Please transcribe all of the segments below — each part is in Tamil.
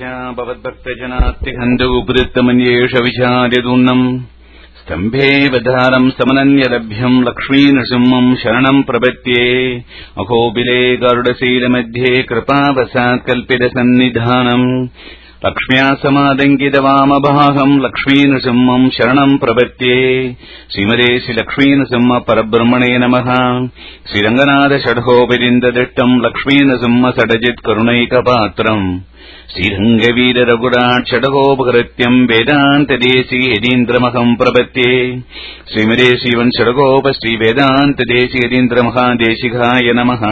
भवद्भक्तजनात्तिहन्तु उपदत्तमन्येष विचार्यदूर्णम् स्तम्भेऽवधारम् समनन्यलभ्यम् लक्ष्मीनृसिंहम् शरणम् प्रपद्ये अहोबिले गरुडशीलमध्ये कृपावसात्कल्पितसन्निधानम् लक्ष्म्या समादङ्कितवामभागम् लक्ष्मीनृसिंहम् शरणम् प्रपद्ये श्रीमते श्रीलक्ष्मीनृसिंह परब्रह्मणे नमः। श्रीरङ्गनाथ षड्होपरिन्ददिष्टम् लक्ष्मीनृसिंह षडजित् करुणैकपात्रम् श्रीरङ्गवीर रघुराट् षडगोपकृत्यम् वेदान्तदेशीयतीन्द्रमहम् प्रपद्ये श्रीमते श्रीवन् षडगोप श्रीवेदान्तदेशीयतीन्द्रमहादेशिकाय नमः।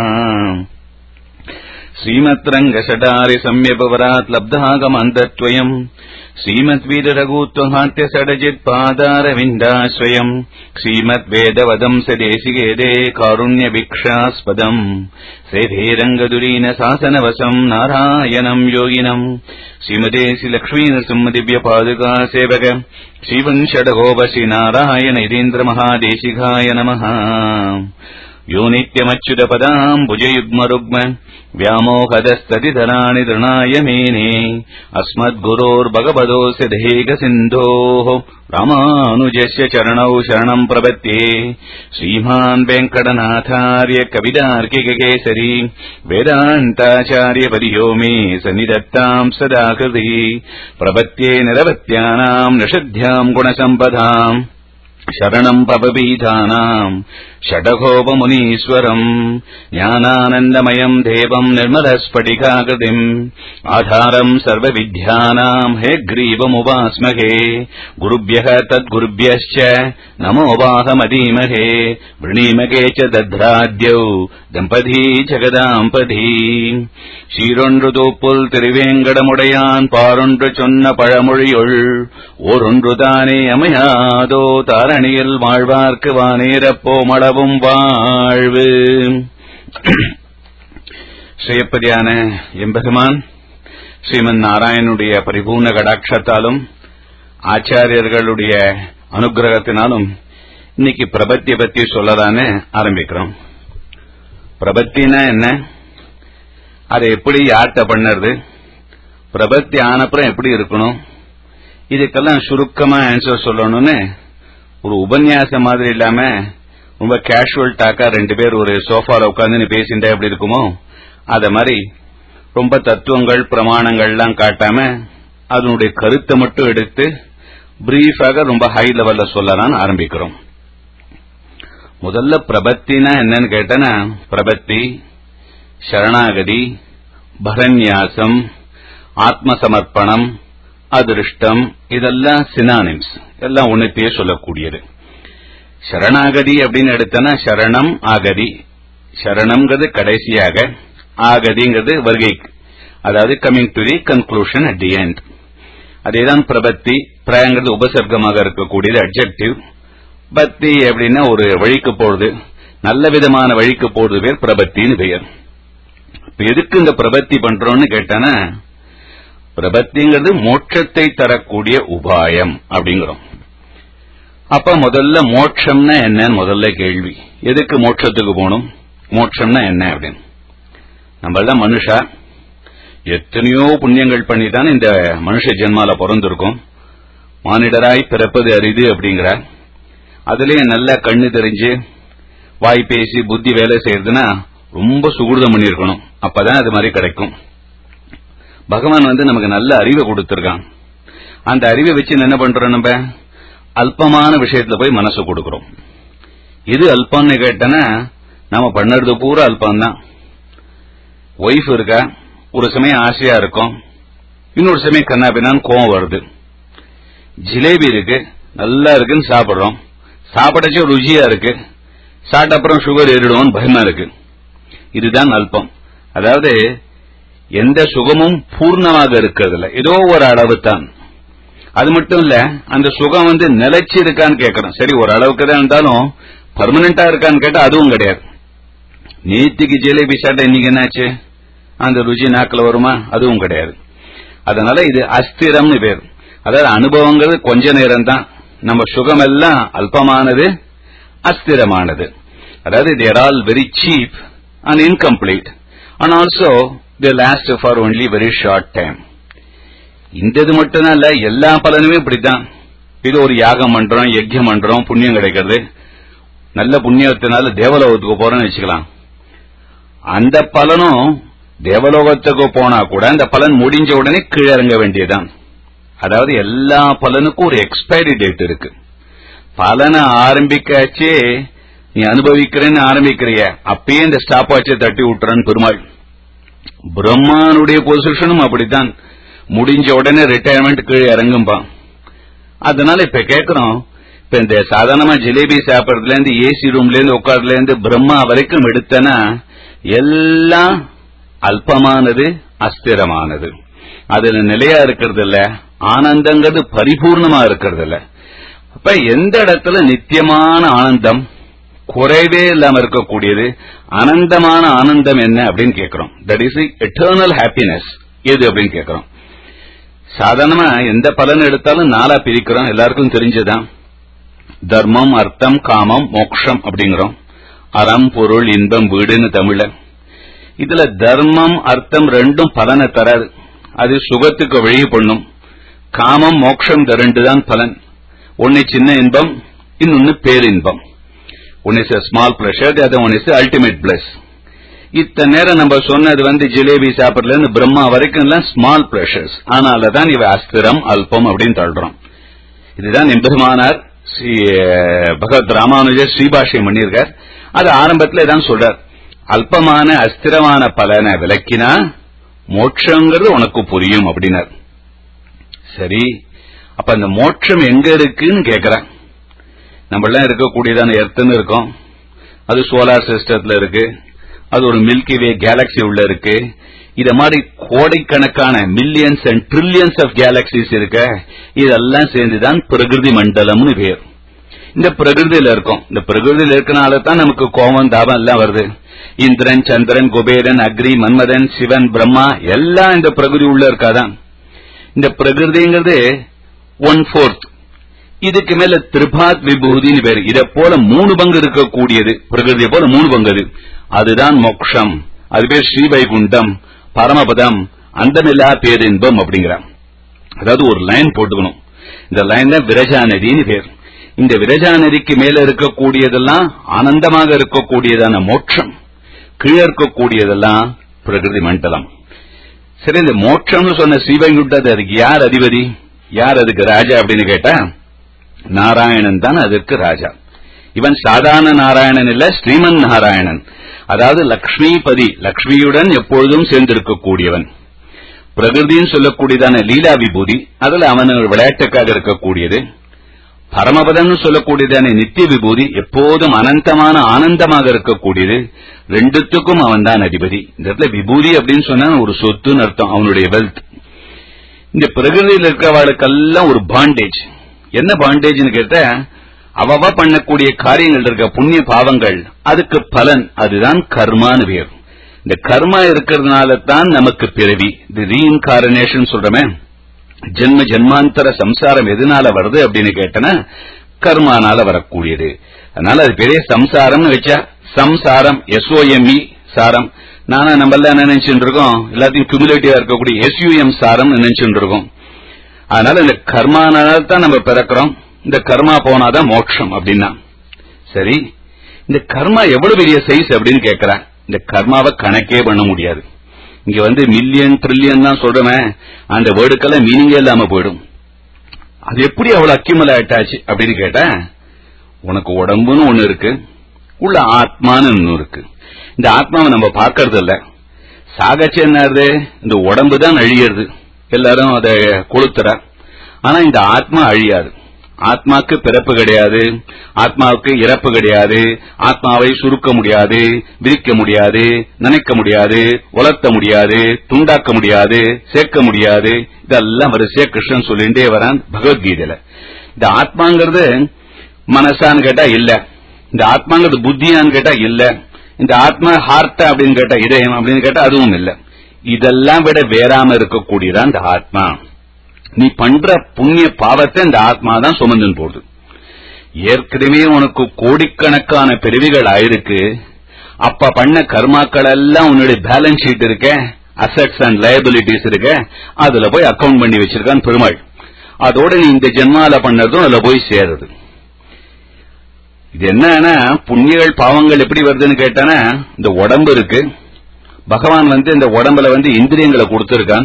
श्रीमद्रङ्गषडारि सम्यपवरात् लब्धागमन्तत्वयम् श्रीमद्वीररघुत्वहाट्य षडजित्पादारविन्दाश्रयम् श्रीमद्वेदवदम् सदेशिकेदे कारुण्यभिक्षास्पदम् श्रीधीरङ्गदुरीन शासनवशम् नारायणम् योगिनम् श्रीमते श्रीलक्ष्मीनृसिंह दिव्यपादुका सेवक श्रीवन् षडगोप श्रीनारायण यतीन्द्रमहादेशिकाय नमः। यो नित्यमच्युतपदाम्बुजयुग्मरुग्म व्यामोहदस्ततिधराणि तृणाय मेने अस्मद्गुरोर्भगवतोऽस्य देहिकसिन्धोः रामानुजस्य चरणौ शरणम् प्रपद्ये। श्रीमान् वेङ्कटनाथार्य कवितार्किककेसरी वेदान्ताचार्यवर्यो मे सन्निधत्ताम् सदा कृति प्रपद्ये निरवत्यानाम् निषिद्ध्याम् गुणसम्पदाम् शरणम् पवपीठानाम् षडगोपमुनीश्वरम् ज्ञानानन्दमयम् देवम् निर्मलस्फटिकाकृतिम् आधारम् सर्वविद्यानाम् हेग्रीवमुपास्महे गुरुभ्यः तद्गुरुभ्यश्च नमो वाहमधीमहे वृणीमहे च दध्राद्यौ दम्पती जगदाम्पती சீரொன்றுதூப்புல் திருவேங்கடமுடையான் பாரொன்று சொன்ன பழமொழியுள் ஓரொன்றுதானே அமையாதோ தாரணியில் வாழ்வார்க்கு வானேரப்போமளவும் வாழ்வு. ஸ்ரீயப்பதியான எம்பெருமான் ஸ்ரீமன் நாராயணனுடைய பரிபூர்ண கடாட்சத்தாலும் ஆச்சாரியர்களுடைய அனுகிரகத்தினாலும் இன்னைக்கு பிரபத்திய பத்தி சொல்லதானே ஆரம்பிக்கிறோம். பிரபத்தினா என்ன, அதை எப்படி யார்கிட்ட பண்ணுறது, பிரபத்தி ஆனப்புறம் எப்படி இருக்கணும், இதுக்கெல்லாம் சுருக்கமா ஆன்சர் சொல்லணும்னு ஒரு உபன்யாசம் மாதிரி இல்லாம ரொம்ப கேஷுவல் டாக்கா ரெண்டு பேர் ஒரு சோஃபால உட்கார்ந்து பேசிட்டா எப்படி இருக்குமோ அத மாதிரி ரொம்ப தத்துவங்கள் பிரமாணங்கள்லாம் காட்டாம அதனுடைய கருத்தை மட்டும் எடுத்து பிரீஃபாக ரொம்ப ஹை லெவல்ல சொல்லலாம்னு ஆரம்பிக்கிறோம். முதல்ல பிரபத்தினா என்னன்னு கேட்டனா, பிரபத்தி, சரணாகதி, பரநியாசம், ஆத்மசமர்ப்பணம், அதிருஷ்டம், இதெல்லாம் சினானிம்ஸ், எல்லாம் ஒன்னுத்தையே சொல்லக்கூடியது. சரணாகதி அப்படின்னு எடுத்தனா சரணம் ஆகதி, சரணம்ங்கிறது கடைசியாக, ஆகதிங்கிறது வருகை, அதாவது coming to the conclusion at the end. அதேதான் பிரபத்தி. பிரங்கிறது உபசர்க்கமாக இருக்கக்கூடியது, அட்ஜெக்டிவ். பக்தி அப்படின்னா ஒரு வழிக்கு போறது, நல்ல விதமான வழிக்கு போறது பேர் பிரபத்தின்னு பெயர். எதுக்கு இந்த பிரபத்தி பண்றோம்னு கேட்டானா, பிரபத்திங்கிறது மோட்சத்தை தரக்கூடிய உபாயம் அப்படிங்கிறோம். அப்ப முதல்ல மோட்சம்னா என்னன்னு முதல்ல கேள்வி. எதுக்கு மோட்சத்துக்கு போகணும், மோட்சம்னா என்ன அப்படின்னு. நம்மள மனுஷா எத்தனையோ புண்ணியங்கள் பண்ணித்தான் இந்த மனுஷ ஜென்மால பிறந்திருக்கும். மானிடராய் பிறப்பது அரிது அப்படிங்கிறார். அதுலயே நல்ல கண்ணு தெரிஞ்சு வாய் பேசி புத்தி வேலை செய்யறதுன்னா ரொம்ப சுகிருதம் பண்ணிருக்கணும், அப்பதான் அது மாதிரி கிடைக்கும். பகவான் நமக்கு நல்ல அறிவை கொடுத்திருக்கான். அந்த அறிவை வச்சு என்ன பண்றோம், நம்ம அல்பமான விஷயத்துல போய் மனசு கொடுக்கிறோம். இது அல்பம்னு கேட்டனா நாம பண்ணறது பூரா அல்பம்தான். ஒய்ஃப் இருக்கா, ஒரு சமயம் ஆசையா இருக்கும், இன்னொரு சமயம் கண்ணாபின்னான்னு கோவம் வருது. ஜிலேபி இருக்கு, நல்லா இருக்குன்னு சாப்பிடுறோம், சாப்பிடச்சே ருச்சியா இருக்கு, சாப்பிட்ட அப்புறம் சுகர் ஏறிடுவோம் பயமா இருக்கு. இதுதான் அல்பம். அதாவது எந்த சுகமும் பூர்ணமாக இருக்கிறதுல, ஏதோ ஒரு அளவு தான். அது மட்டும் இல்ல, அந்த சுகம் நிலைச்சு இருக்கான்னு கேட்கறோம். சரி, ஒரு அளவுக்கு தான் இருந்தாலும் பர்மனண்டா இருக்கான்னு கேட்டா அதுவும் கிடையாது. நேத்திக்கு ஜிலேபி சாப்பிட்டா இன்னைக்கு என்னாச்சு, அந்த ருச்சி நாக்கில் வருமா, அதுவும் கிடையாது. அதனால இது அஸ்திரம்னு பேர். அதாவது அனுபவங்கிறது கொஞ்ச நேரம் தான். நம்ம சுகம் எல்லாம் அல்பமானது, அஸ்திரமானது. அதாவது they are all very cheap and incomplete and also they last for only very short time. இந்த இது மட்டும்தான் இல்ல, எல்லா பலனுமே இப்படித்தான். இது ஒரு யாகம் பண்றோம், யஜ்யம் பண்றோம், புண்ணியம் கிடைக்கிறது. நல்ல புண்ணியத்தினால தேவலோகத்துக்கு போறோம்னு வச்சுக்கலாம். அந்த பலனும் தேவலோகத்துக்கு போனா கூட அந்த பலன் முடிஞ்ச உடனே கீழே இறங்க வேண்டியதுதான். அதாவது எல்லா பலனுக்கும் ஒரு எக்ஸ்பைரி டேட் இருக்கு. பலனை ஆரம்பிக்காச்சே நீ அனுபவிக்கிறேன்னு ஆரம்பிக்கிறிய, அப்பயே இந்த ஸ்டாப் வாட்சை தட்டி விட்டுறான்னு பெருமாள். பிரம்மானுடைய பொசிஷனும் அப்படித்தான், முடிஞ்ச உடனே ரிட்டையர்மெண்ட் கீழே இறங்கும்பான். அதனால இப்ப கேட்கிறோம், இப்ப இந்த சாதாரணமா ஜிலேபி சாப்பிடறதுல இருந்து ஏசி ரூம்ல இருந்து உட்கார்ல இருந்து பிரம்மா வரைக்கும் எடுத்தனா எல்லாம் அல்பமானது, அஸ்திரமானது. அதுல நிலையா இருக்கிறது இல்ல, ஆனந்தங்கிறது பரிபூர்ணமா இருக்கிறது இல்ல. அப்ப எந்த இடத்துல நித்தியமான ஆனந்தம், குறைவே இல்லாம இருக்கக்கூடியது, அனந்தமான ஆனந்தம் என்ன அப்படின்னு கேட்கிறோம். தட் இஸ் எட்டர்னல் ஹாப்பினஸ் எது அப்படின்னு கேட்கிறோம். சாதாரணமா எந்த பலன் எடுத்தாலும் நாளா பிரிக்கிறோம், எல்லாருக்கும் தெரிஞ்சதான். தர்மம், அர்த்தம், காமம், மோக்ஷம் அப்படிங்கிறோம். அறம், பொருள், இன்பம், வீடுன்னு தமிழ்ல. இதுல தர்மம், அர்த்தம் ரெண்டும் பலனை தராது, அது சுகத்துக்கு வழி பண்ணும். காமம், மோக்ஷம் இந்த ரெண்டு தான் பலன். ஒன்னு சின்ன இன்பம், இன்னொன்னு பேரின்பம். One is small pleasure, the other one is ultimate bliss. இத்தனை நேரம் நம்ம சொன்னது ஜிலேபி சாப்பிடல இருந்து பிரம்மா வரைக்கும் எல்லாம் ஸ்மால் பிளஷர்ஸ். ஆனாலதான் இவ அஸ்திரம், அல்பம் அப்படின்னு தள்ளுறோம். இதுதான் எம்பெருமானார் பகவத் ராமானுஜர் ஸ்ரீபாஷ்யம் பண்ணியிருக்கார். அது ஆரம்பத்தில் இதான் சொல்றார், அல்பமான அஸ்திரமான பலனை விளக்கினா மோட்சங்கிறது உனக்கு புரியும் அப்படின்னார். சரி, அப்ப அந்த மோட்சம் எங்க இருக்குன்னு கேக்குறான். நம்ம எல்லாம் இருக்கக்கூடியதான எர்த்துன்னு இருக்கோம், அது சோலார் சிஸ்டத்துல இருக்கு, அது ஒரு மில்கி வே கேலக்சி உள்ள இருக்கு. இத மாதிரி கோடைக்கணக்கான millions and trillions of galaxies இருக்க, இதெல்லாம் சேர்ந்துதான் பிரகிருதி மண்டலம்னு பேர். இந்த பிரகிருதியில இருக்கும். இந்த பிரகிருதியில இருக்கனால தான் நமக்கு கோபம், தாபம் எல்லாம் வருது. இந்திரன், சந்திரன், குபேரன், அக்னி, மன்மதன், சிவன், பிரம்மா எல்லாம் இந்த பிரகிருதி உள்ள இருக்காதான். இந்த பிரகிருதிங்கிறது 1/4. இதுக்கு மேல திரிபாத் விபூதின்னு பேரு. இதை போல 3 பங்கு இருக்கக்கூடியது, பிரகிருதியை போல 3 பங்கு. அதுதான் மோக்ஷம். அது பேர் ஸ்ரீவைகுண்டம், பரமபதம், அந்தமில்லா பேரின்பம் அப்படிங்கிறான். அதாவது ஒரு லைன் போட்டுக்கணும். இந்த லைன் தான் விரஜா நதின்னு பேர். இந்த விரஜா நதிக்கு மேல இருக்கக்கூடியதெல்லாம் ஆனந்தமாக இருக்கக்கூடியதான மோட்சம், கீழே இருக்கக்கூடியதெல்லாம் பிரகிருதி மண்டலம். சரி, இந்த மோட்சம்னு சொன்ன ஸ்ரீவைகுண்டத்தை அதுக்கு யார் அதிபதி, யார் அதுக்கு ராஜா அப்படின்னு கேட்டா நாராயணன் தான் அதற்கு ராஜா. இவன் சாதாரண நாராயணன் இல்ல, ஸ்ரீமன் நாராயணன். அதாவது லக்ஷ்மிபதி, லக்ஷ்மியுடன் எப்பொழுதும் சேர்ந்திருக்கக்கூடியவன். பிரகிருதின்னு சொல்லக்கூடியதான லீலா விபூதி, அதுல அவன் விளையாட்டுக்காக இருக்கக்கூடியது. பரமபதம்னு சொல்லக்கூடியதான நித்திய விபூதி, எப்போதும் அனந்தமான ஆனந்தமாக இருக்கக்கூடியது. ரெண்டுத்துக்கும் அவன் தான் அதிபதி. இந்த இடத்துல விபூதி அப்படின்னு சொன்னா ஒரு சொத்துன்னு அர்த்தம், அவனுடைய வெல்த். இந்த பிரகிருதியில் இருக்கிறவாளுக்கெல்லாம் ஒரு பாண்டேஜ். என்ன பாண்டேஜ்னு கேட்டா, அவ பண்ணக்கூடிய காரியங்கள் இருக்க புண்ணிய பாவங்கள், அதுக்கு பலன், அதுதான் கர்மான்னு பேர். இந்த கர்மா இருக்கிறதுனால தான் நமக்கு பிறவி, இது ரீஇன்கார்னேஷன் சொல்றமே. ஜென்ம ஜென்மாந்தர சம்சாரம் எதனால வருது அப்படின்னு கேட்டனா கர்மானால வரக்கூடியது. அதனால அது பெரிய சம்சாரம்னு வச்சா, சம்சாரம் SOME சாரம். நானா நம்ம எல்லாம் என்ன நினைச்சுட்டு இருக்கோம், எல்லாத்தையும் கியூமுலேட்டிவா இருக்கக்கூடிய SUM சாரம் நினைச்சுட்டு இருக்கோம். அதனால இந்த கர்மானால தான் நம்ம பிறக்கிறோம். இந்த கர்மா போனாதான் மோட்சம் அப்படின்னா. சரி, இந்த கர்மா எவ்வளவு பெரிய சைஸ் அப்படின்னு கேட்கிறேன். இந்த கர்மாவை கணக்கே பண்ண முடியாது. இங்க மில்லியன் ட்ரில்லியன் தான் சொல்றமே, அந்த வேர்டுக்கெல்லாம் மீனிங்கே இல்லாம போயிடும். அது எப்படி அவ்வளவு அக்யூமுலேட் ஆச்சு அப்படின்னு கேட்டா, உனக்கு உடம்புன்னு ஒண்ணு இருக்கு, உள்ள ஆத்மான்னு ஒண்ணு இருக்கு. இந்த ஆத்மாவை நம்ம பாக்கிறது இல்ல. சாகச்சு என்ன, இந்த உடம்பு தான் அழியறது, எல்லாரும் அதை கொளுத்துற. ஆனா இந்த ஆத்மா அழியாது. ஆத்மாவுக்கு பிறப்பு கிடையாது, ஆத்மாவுக்கு இறப்பு கிடையாது. ஆத்மாவை சுருக்க முடியாது, விரிக்க முடியாது, நினைக்க முடியாது, வளர்த்த முடியாது, துண்டாக்க முடியாது, சேர்க்க முடியாது. இதெல்லாம் வரிசையா கிருஷ்ணன் சொல்லிட்டே வரான் பகவத்கீதையில. இந்த ஆத்மாங்கிறது மனசான்னு கேட்டா இல்ல, இந்த ஆத்மாங்கிறது புத்தியான்னு கேட்டா இல்ல, இந்த ஆத்மா ஹார்ட் அப்படின்னு கேட்டா இதயம் அப்படின்னு கேட்டா அதுவும் இல்ல. இதெல்லாம் விட வேறாம இருக்கக்கூடியதான் இந்த ஆத்மா. நீ பண்ற புண்ணிய பாவத்தை இந்த ஆத்மா தான் சுமந்துன்னு போடுது. ஏற்கனவே உனக்கு கோடிக்கணக்கான பிறவிகள் ஆயிருக்கு. அப்ப பண்ண கர்மாக்கள் எல்லாம் உன்னுடைய பேலன்ஸ் ஷீட் இருக்க, அசெட்ஸ் அண்ட் லயபிலிட்டிஸ் இருக்க அதுல போய் அக்கவுண்ட் பண்ணி வச்சிருக்கான் பெருமாள். அதோட நீ இந்த ஜென்மால பண்ணதும் அதுல போய் சேருது. இது என்னன்னா புண்ணியங்கள் பாவங்கள் எப்படி வருதுன்னு கேட்டானா, இந்த உடம்பு இருக்கு, பகவான் இந்த உடம்புல இந்திரியங்களை கொடுத்திருக்கான்.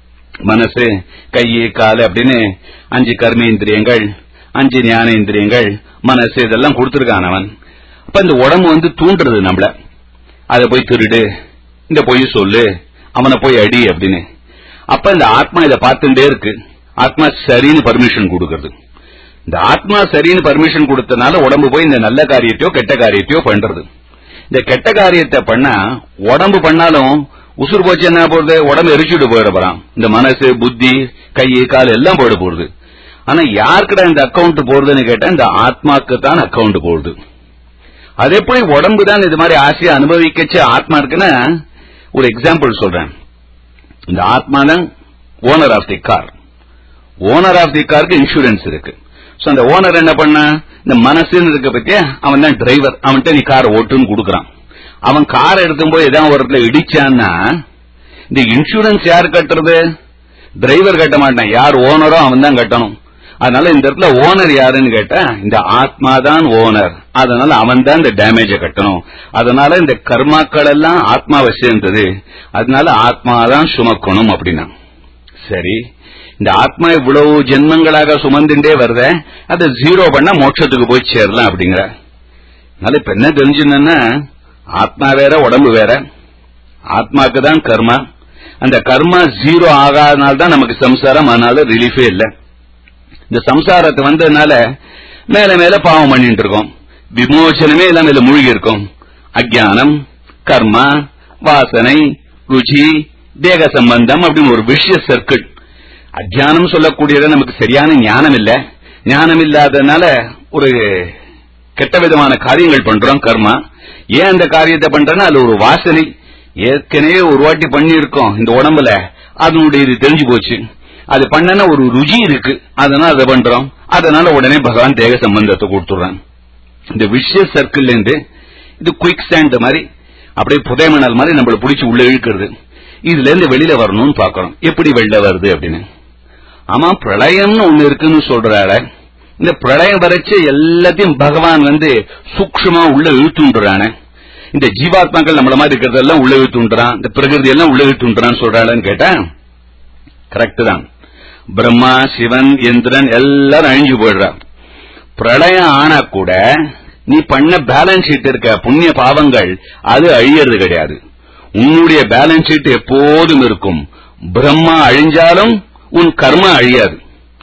மனசு, கை, கால் அப்படின்னு 5 கர்மேந்திரியங்கள், 5 ஞானேந்திரியங்கள், மனசு இதெல்லாம் கொடுத்திருக்கான் அவன். அப்ப இந்த உடம்பு தூண்டுறது நம்மள, அதை போய் திருடு, இந்த பொய் சொல்லு, அவனை போய் அடி அப்படின்னு. அப்ப இந்த ஆத்மா இதை பார்த்துட்டே இருக்கு. ஆத்மா சரின்னு பர்மிஷன் கொடுக்கறது. இந்த ஆத்மா சரின்னு பர்மிஷன் கொடுத்தனால உடம்பு போய் இந்த நல்ல காரியத்தையோ கெட்ட காரியத்தையோ பண்றது. இந்த கெட்ட காரியத்தை பண்ணா உடம்பு பண்ணாலும் உசுறு போச்சு என்ன போறது, உடம்பு எரிச்சுட்டு போயிட போறான். இந்த மனசு, புத்தி, கை, கால் எல்லாம் போயிட போறது. ஆனா யாருக்கிட்ட இந்த அக்கௌண்ட் போறதுன்னு கேட்டா இந்த ஆத்மாக்கு தான் அக்கௌண்ட் போகுது. அது எப்படி உடம்பு தான் இது மாதிரி ஆசையை அனுபவிக்கச்சு ஆத்மா இருக்குன்னா, ஒரு எக்ஸாம்பிள் சொல்றேன். இந்த ஆத்மா தான் owner of the car. Owner of the காருக்கு இன்சூரன்ஸ் இருக்கு. அந்த ஓனர் என்ன பண்ண, இந்த மனசுன்னு இருக்க பத்தியா அவன் தான் டிரைவர், அவன்கிட்ட நீ காரை ஓட்டுன்னு கொடுக்கறான். அவன் காரை எடுத்தும் போய் ஏதாவது ஒரு இடத்துல இடிச்சான்னா இந்த இன்சூரன்ஸ் யார் கட்டுறது? டிரைவர் கட்ட மாட்டான். யார் ஓனரோ அவன் தான் கட்டணும். அதனால இந்த இடத்துல ஓனர் யாருன்னு கேட்டா இந்த ஆத்மா தான் ஓனர். அதனால அவன் தான் இந்த டேமேஜ கட்டணும். அதனால இந்த கர்மாக்கள் எல்லாம் ஆத்மாவை சேர்ந்தது. அதனால ஆத்மாதான் சுமக்கணும் அப்படின்னா. சரி, இந்த ஆத்மா இவ்வளவு ஜென்மங்களாக சுமந்துட்டே வருத, அதை 0 பண்ண மோட்சத்துக்கு போய் சேரலாம் அப்படிங்கிற. அதனால இப்ப என்ன தெரிஞ்சுன்னா, ஆத்மா வேற உடம்பு வேற. ஆத்மாக்கு தான் கர்மா. அந்த கர்மா 0 ஆகாதனால்தான் நமக்கு சம்சாரம். அதனால ரிலீஃபே இல்லை. இந்த சம்சாரத்தை வந்ததுனால மேல மேல பாவம் பண்ணிட்டு இருக்கோம். விமோசனமே எல்லாம் இதுல மூழ்கி இருக்கும். அஜ்ஞானம், கர்மா, வாசனை, ருச்சி, தேக சம்பந்தம் அப்படின்னு ஒரு விஷய சர்க்கிள். அஜ்ஞானம் சொல்லக்கூடியத நமக்கு சரியான ஞானம் இல்ல. ஞானம் இல்லாததுனால ஒரு கெட்ட விதமான காரியங்கள் பண்றோம். கர்மா ஏன் அந்த காரியத்தை பண்றோம்னா அது ஒரு வாசனை. ஏற்கனவே ஒரு வாட்டி பண்ணி இருக்கோம் இந்த உடம்புல, அதனுடைய இது தெரிஞ்சு போச்சு. அது பண்ணனா ஒரு ருச்சி இருக்கு, அதனால அதை பண்றோம். அதனால உடனே பகவான் தேக சம்பந்தத்தை கொடுத்துறான். இந்த விஷய சர்க்கிள் இருந்து இது குயிக் ஸ்டாண்ட் மாதிரி அப்படியே புதைமணல் மாதிரி நம்மள பிடிச்சி உள்ள இழுக்கிறது. இதுல இருந்து வெளியில வரணும்னு பாக்கிறோம். எப்படி வெளில வருது அப்படின்னு. ஆமா, பிரளயம்னு ஒண்ணு இருக்குன்னு சொல்றாரு. இந்த பிரளயம் வரைச்சு எல்லாத்தையும் பகவான் சூக்ஷ்மா உள்ள இழுத்துன்றான. இந்த ஜீவாத்மாக்கள் நம்மள மாதிரி இருக்கிறதெல்லாம் உள்ள இழுத்துன்றான், இந்த பிரகிருதி எல்லாம் உள்ள இழுத்துன்றான்னு சொல்றாளன்னு கேட்டா கரெக்ட் தான். பிரம்மா, சிவன், இந்திரன் எல்லாரும் அழிஞ்சு போயிடுறா. பிரளயம் ஆனா கூட நீ பண்ண பேலன்ஸ் ஷீட் இருக்க புண்ணிய பாவங்கள் அது அழியறது கிடையாது. உன்னுடைய பேலன்ஸ் ஷீட் எப்போதும் இருக்கும். பிரம்மா அழிஞ்சாலும் உன் கர்மா அழியாது.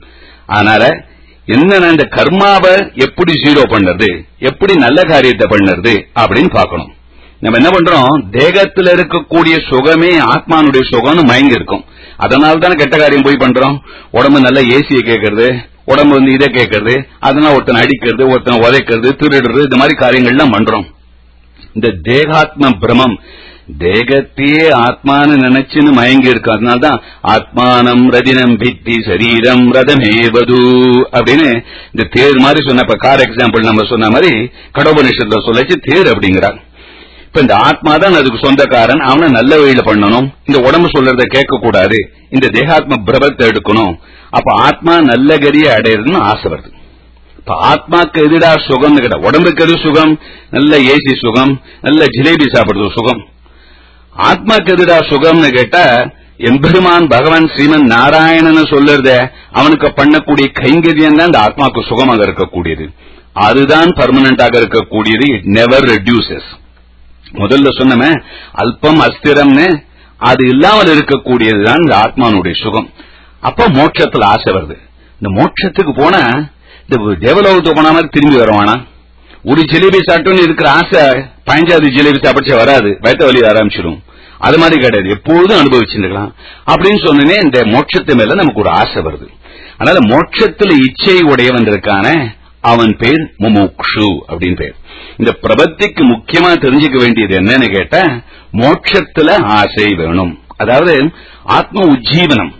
அதனால என்ன, இந்த கர்மாவை எப்படி 0 பண்ணது, எப்படி நல்ல காரியத்தை பண்ணது அப்படின்னு பாக்கணும். நம்ம என்ன பண்றோம், தேகத்தில் இருக்கக்கூடிய சுகமே ஆத்மானுடைய சுகம்னு மயங்கி இருக்கும். அதனால்தானே கெட்ட காரியம் போய் பண்றோம். உடம்பு நல்ல ஏசியை கேட்கறது, உடம்பு இதை கேட்கறது, அதனால ஒருத்தனை அடிக்கிறது, ஒருத்தனை உதைக்கிறது, திருடுறது, இந்த மாதிரி காரியங்கள்லாம் பண்றோம். இந்த தேகாத்ம பிரமம், தேகத்தையே ஆத்மானு நினைச்சுன்னு மயங்கி இருக்கு. அதனால்தான் ஆத்மானம் ரதினம் பித்தி சரீரம் ரதமேவது அப்படின்னு இந்த தேர் மாதிரி சொன்ன கார் எக்ஸாம்பிள் நம்ம சொன்ன மாதிரி கடோபனிஷத்துல சொல்லச்சு தேர் அப்படிங்கிறார். இப்ப இந்த ஆத்மா தான் அதுக்கு சொந்தக்காரன். அவனை நல்ல வழியில பண்ணணும். இந்த உடம்பு சொல்றத கேட்க கூடாது. இந்த தேகாத்ம பிரபத்தை எடுக்கணும். அப்ப ஆத்மா நல்ல கதியை அடையிறதுன்னு ஆசை வருது. இப்ப ஆத்மாக்கு எதிரா சுகம்னு கேட்டா, உடம்புக்கு எது சுகம், நல்ல ஏசி சுகம், நல்ல ஜிலேபி சாப்பிடுறது சுகம். ஆத்மாக்கு எதிரா சுகம்னு கேட்டா எம்பெருமான் பகவான் ஸ்ரீமன் நாராயணன் சொல்லுறத அவனுக்கு பண்ணக்கூடிய கைங்கரியம் தான் இந்த ஆத்மாக்கு சுகமாக இருக்கக்கூடியது. அதுதான் பர்மனண்டாக இருக்கக்கூடியது. It never reduces. முதல்ல சொன்னமே அல்பம் அஸ்திரம்னு அது இல்லாமல் இருக்கக்கூடியதுதான் இந்த ஆத்மானுடைய சுகம். அப்ப மோட்சத்துல ஆசை வருது. இந்த மோட்சத்துக்கு போனா இந்த தேவலோகத்துக்கு போன மாதிரி திரும்பி வருவானா? ஒரு ஜிலேபி சாப்பிட்டோன்னு இருக்கிற ஆசை 15வது ஜிலேபி சாப்பிடுச்ச வராது, வயிற்று வலி ஆரம்பிச்சிடும். அது மாதிரி கிடையாது, எப்பொழுதும் அனுபவிச்சுருக்கலாம் அப்படின்னு சொன்னே இந்த மோட்சத்து மேல நமக்கு ஒரு ஆசை வருது. அதனால மோட்சத்துல இச்சை உடையவன் இருக்கான அவன் பேர் முமுக்ஷு அப்படின்னு பேர். இந்த பிரபத்திக்கு முக்கியமா தெரிஞ்சுக்க வேண்டியது என்னன்னு கேட்டா, மோட்சத்துல ஆசை வேணும். அதாவது ஆத்ம உஜ்ஜீவனம்,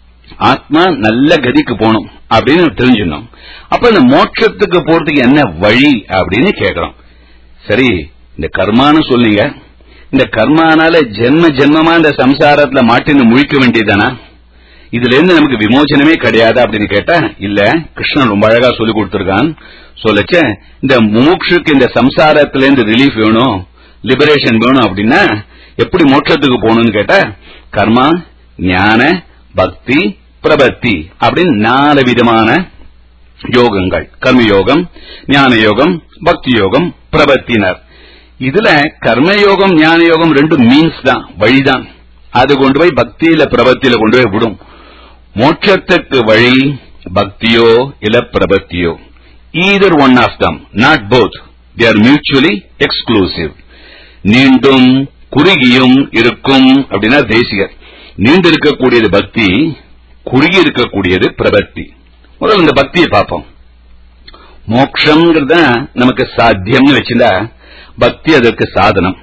ஆத்மா நல்ல கதிக்கு போகணும் அப்படின்னு தெரிஞ்சிடணும். அப்ப இந்த மோட்சத்துக்கு போறதுக்கு என்ன வழி அப்படின்னு கேட்கிறோம். சரி, இந்த கர்மான்னு சொல்லிங்க, இந்த கர்மானால ஜென்ம ஜென்மமா இந்த சம்சாரத்துல மாட்டின்னு முழிக்க வேண்டியதானா? இதுல இருந்து நமக்கு விமோசனமே கிடையாது அப்படின்னு கேட்டா இல்ல. கிருஷ்ணன் ரொம்ப அழகா சொல்லி கொடுத்திருக்கான். சொல்லச்ச இந்த முமுட்சுக்கு இந்த சம்சாரத்துல இருந்து ரிலீஃப் வேணும், லிபரேஷன் வேணும் அப்படின்னா எப்படி மோட்சத்துக்கு போகணும்னு கேட்டா கர்மா, ஞான, பக்தி, பிரபத்தி அப்படின்னு 4 விதமான யோகங்கள். கர்மயோகம், ஞான யோகம், பக்தி யோகம், பிரபத்தினர். இதுல கர்மயோகம் ஞான யோகம் 2 மீன்ஸ் தான், வழிதான். அது கொண்டு போய் பக்தியில பிரபத்தியில கொண்டு போய் விடும். மோட்சத்துக்கு வழி பக்தியோ இல்ல பிரபத்தியோ, either one of them, not both. They are mutually exclusive. நீண்டும் குறுகியும் இருக்கும் அப்படின்னா தேசிகர். நீண்டு இருக்கக்கூடியது பக்தி, குறுகி இருக்கக்கூடியது பிரபத்தி. முதல்ல இந்த பக்தியை பார்ப்போம். மோட்சம்ங்கிறத நமக்கு சாத்தியம்னு வச்சிருந்தா பக்தி அதற்கு சாதனம்.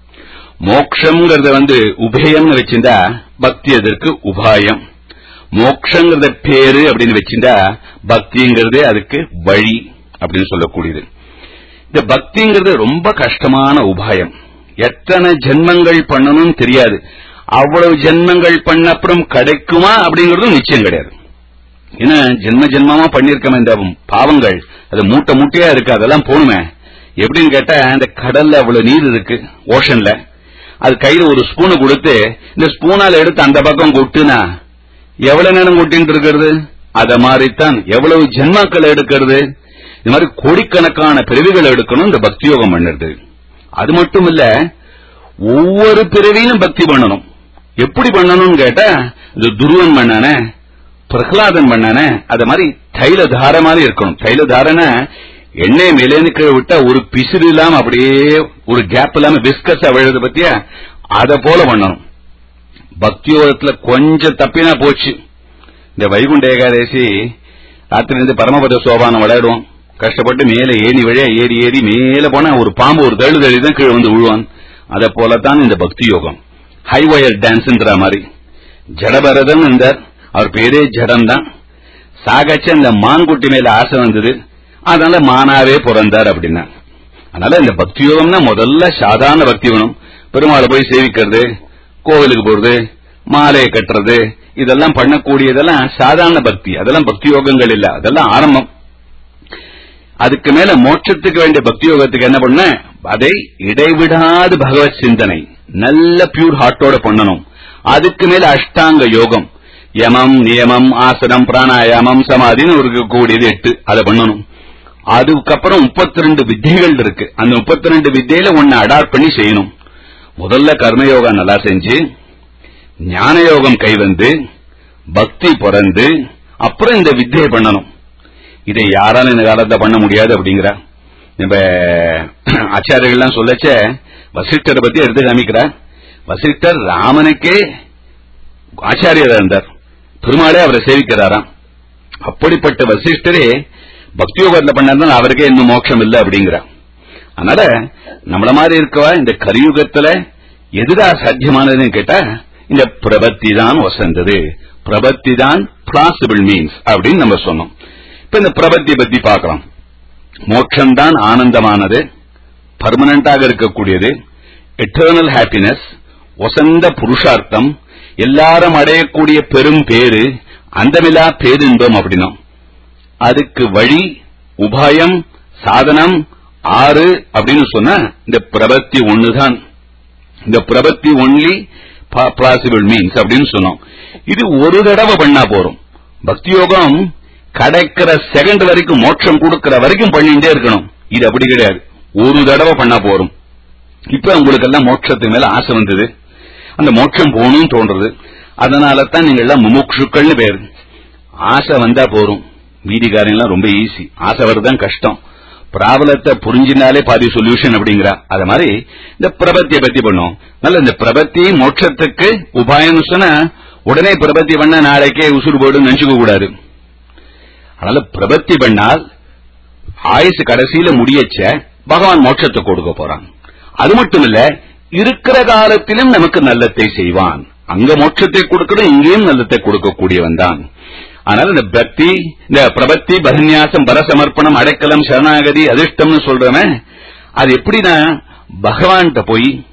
மோட்சம்ங்கிறத உபயம்னு வச்சிருந்தா பக்தி அதற்கு உபாயம். மோட்சங்கிறத பேரு அப்படின்னு வச்சிருந்தா பக்திங்கிறது அதுக்கு வழி அப்படின்னு சொல்லக்கூடியது. இந்த பக்திங்கிறது ரொம்ப கஷ்டமான உபாயம். எத்தனை ஜென்மங்கள் பண்ணணும்னு தெரியாது. அவ்வளவு ஜென்மங்கள் பண்ண அப்புறம் கிடைக்குமா அப்படிங்கறதும் நிச்சயம் கிடையாது. ஏன்னா ஜென்ம ஜென்மமா பண்ணிருக்கோம் இந்த பாவங்கள், அது மூட்டை மூட்டையா இருக்கு, அதெல்லாம் போணுமே. எப்படின்னு கேட்டா இந்த கடல்ல அவ்வளவு நீர் இருக்கு, ஓஷன்ல. அது கையில ஒரு ஸ்பூனு கொடுத்து இந்த ஸ்பூனால எடுத்து அந்த பக்கம் கொட்டுனா எவ்வளவு நேரம் கொட்டிட்டு இருக்கிறது? அத மாதிரித்தான் எவ்வளவு ஜென்மாக்கள் எடுக்கிறது. இந்த மாதிரி கோடிக்கணக்கான பிறவிகள் எடுக்கணும் இந்த பக்தி யோகம் பண்ணுறது. அது மட்டும் இல்ல, ஒவ்வொரு பிறவியிலும் பக்தி பண்ணணும். எப்படி பண்ணணும்னு கேட்டா இது துருவன் பண்ணானே, பிரகலாதன் பண்ணானே, அது மாதிரி தைல தார மாதிரி இருக்கணும். தைல தாரன எண்ணெய் மேலேன்னு கீழே விட்டா ஒரு பிசிறு இல்லாம அப்படியே ஒரு கேப் இல்லாம விஸ்கஸ் விழுது பத்தியா, அத போல பண்ணணும். பக்தியோகத்துல கொஞ்சம் தப்பினா போச்சு. இந்த வைகுண்ட ஏகாதசி ராத்திரி இருந்து பரமபத சோபானம் விளையாடுவோம். கஷ்டப்பட்டு மேல ஏணி வழியா ஏறி ஏறி மேல போனா ஒரு பாம்பு ஒரு தள்ளி தான் கீழே விழுவான். அத போலத்தான் இந்த பக்தி யோகம். ஹை வயர் டான்ஸ்ன்ற மாதிரி. ஜடபரதன் இருந்தார், அவர் பேரே ஜடம் தான். சாகச்ச இந்த மான்குட்டி மேல ஆசை வந்தது, அதனால மானாவே பிறந்தார் அப்படின்னா. அதனால இந்த பக்தி யோகம்னா முதல்ல சாதாரண பக்தி வேணும். பெருமாளை போய் சேவிக்கிறது, கோவிலுக்கு போறது, மாலையை கட்டுறது, இதெல்லாம் பண்ணக்கூடியதெல்லாம் சாதாரண பக்தி. அதெல்லாம் பக்தி யோகங்கள் இல்ல, அதெல்லாம் ஆரம்பம். அதுக்கு மேல மோட்சத்துக்கு வேண்டிய பக்தி யோகத்துக்கு என்ன பண்ண, அதை இடைவிடாது பகவத் சிந்தனை நல்ல பியூர் ஹார்ட்டோட பண்ணணும். அதுக்கு மேல அஷ்டாங்க யோகம், யமம், நியமம், ஆசனம், பிராணாயாமம், சமாதின்னு இருக்கக்கூடியது 8, அதை பண்ணணும். அதுக்கப்புறம் 32 வித்தைகள் இருக்கு. அந்த 32 வித்தையில ஒன்னு அடாப்ட் பண்ணி செய்யணும். முதல்ல கர்மயோகம் நல்லா செஞ்சு, ஞான யோகம் கைவந்து, பக்தி பிறந்து, அப்புறம் இந்த வித்தையை பண்ணணும். இதை யாராலும் இந்த காலத்தை பண்ண முடியாது அப்படிங்கிற இப்ப ஆச்சாரியர்கள்லாம் சொல்லச்ச வசிஷ்டரை பத்தி எடுத்து காமிக்கிறார். வசிஷ்டர் ராமனுக்கே ஆச்சாரியரா இருந்தார், பெருமாளே அவரை சேவிக்கிறாராம். அப்படிப்பட்ட வசிஷ்டரே பக்தி யோகத்தில் பண்ணாதான் அவருக்கே இன்னும் மோட்சம் இல்லை அப்படிங்கிறார். அதனால நம்மள மாதிரி இருக்கவா இந்த கலியுகத்துல எதுதா சாத்தியமானதுன்னு கேட்டா இந்த பிரபத்தி தான் வசந்தது. பிரபத்தி தான் பிளாசிபிள் மீன்ஸ் அப்படின்னு நம்ம சொன்னோம். இப்ப இந்த பிரபத்தி பத்தி பார்க்கலாம். மோட்சம் தான் ஆனந்தமானது, பர்மனண்டாக இருக்கக்கூடியது, எட்டர்னல் ஹாப்பினஸ், வசந்த புருஷார்த்தம், எல்லாரும் அடையக்கூடிய பெரும் பேரு, அந்தமில்லா பேரின்பம் அப்படின்னா. அதுக்கு வழி, உபாயம், சாதனம் 6 அப்படின்னு சொன்னா இந்த பிரபத்தி ஒண்ணுதான். இந்த பிரபத்தி ஒன்லி பிளாசிபிள் மீன்ஸ் அப்படின்னு சொன்னோம். இது ஒரு தடவை பண்ணா போறோம். பக்தி யோகம் கிடைக்கிற செகண்ட் வரைக்கும், மோட்சம் கொடுக்கிற வரைக்கும் பண்ணிட்டே இருக்கணும். இது அப்படி கிடையாது, ஒரு தடவை பண்ணா போறோம். இப்ப உங்களுக்கு எல்லாம் மோட்சத்துக்கு மேல ஆசை வந்தது, அந்த மோட்சம் போகணும்னு தோன்றது. அதனால தான் நீங்க எல்லாம் முமுட்சுக்கள்னு பேரு. ஆசை வந்தா போறோம், மீதிகாரெல்லாம் ரொம்ப ஈஸி. ஆசை வருதான் கஷ்டம். பிராபலத்தை புரிஞ்சினாலே பாதி சொல்யூஷன் அப்படிங்கிற. அது மாதிரி இந்த பிரபத்தியை பத்தி பண்ணும். நல்ல இந்த பிரபத்தி மோட்சத்துக்கு உபாயம் சொன்னா உடனே பிரபத்தி பண்ண நாளைக்கே உசுறு போடு நினைச்சுக்க கூடாது. அதனால பிரபத்தி பண்ணால் ஆயுசு கடைசியில முடியச்ச பகவான் மோட்சத்தை கொடுக்க போறான். அது மட்டும் இல்ல, இருக்கிற காலத்திலும் நமக்கு நல்லத்தை செய்வான். அங்க மோட்சத்தை கொடுக்கணும், இங்கேயும் நல்லத்தை கொடுக்கக்கூடியவன் தான். அதனால இந்த பக்தி, இந்த பிரபத்தி, பரநியாசம், பரசமர்ப்பணம், அடைக்கலம், சரணாகதி, அதிர்ஷ்டம்னு சொல்றவன் அது எப்படின்னா பகவான்கிட்ட போய்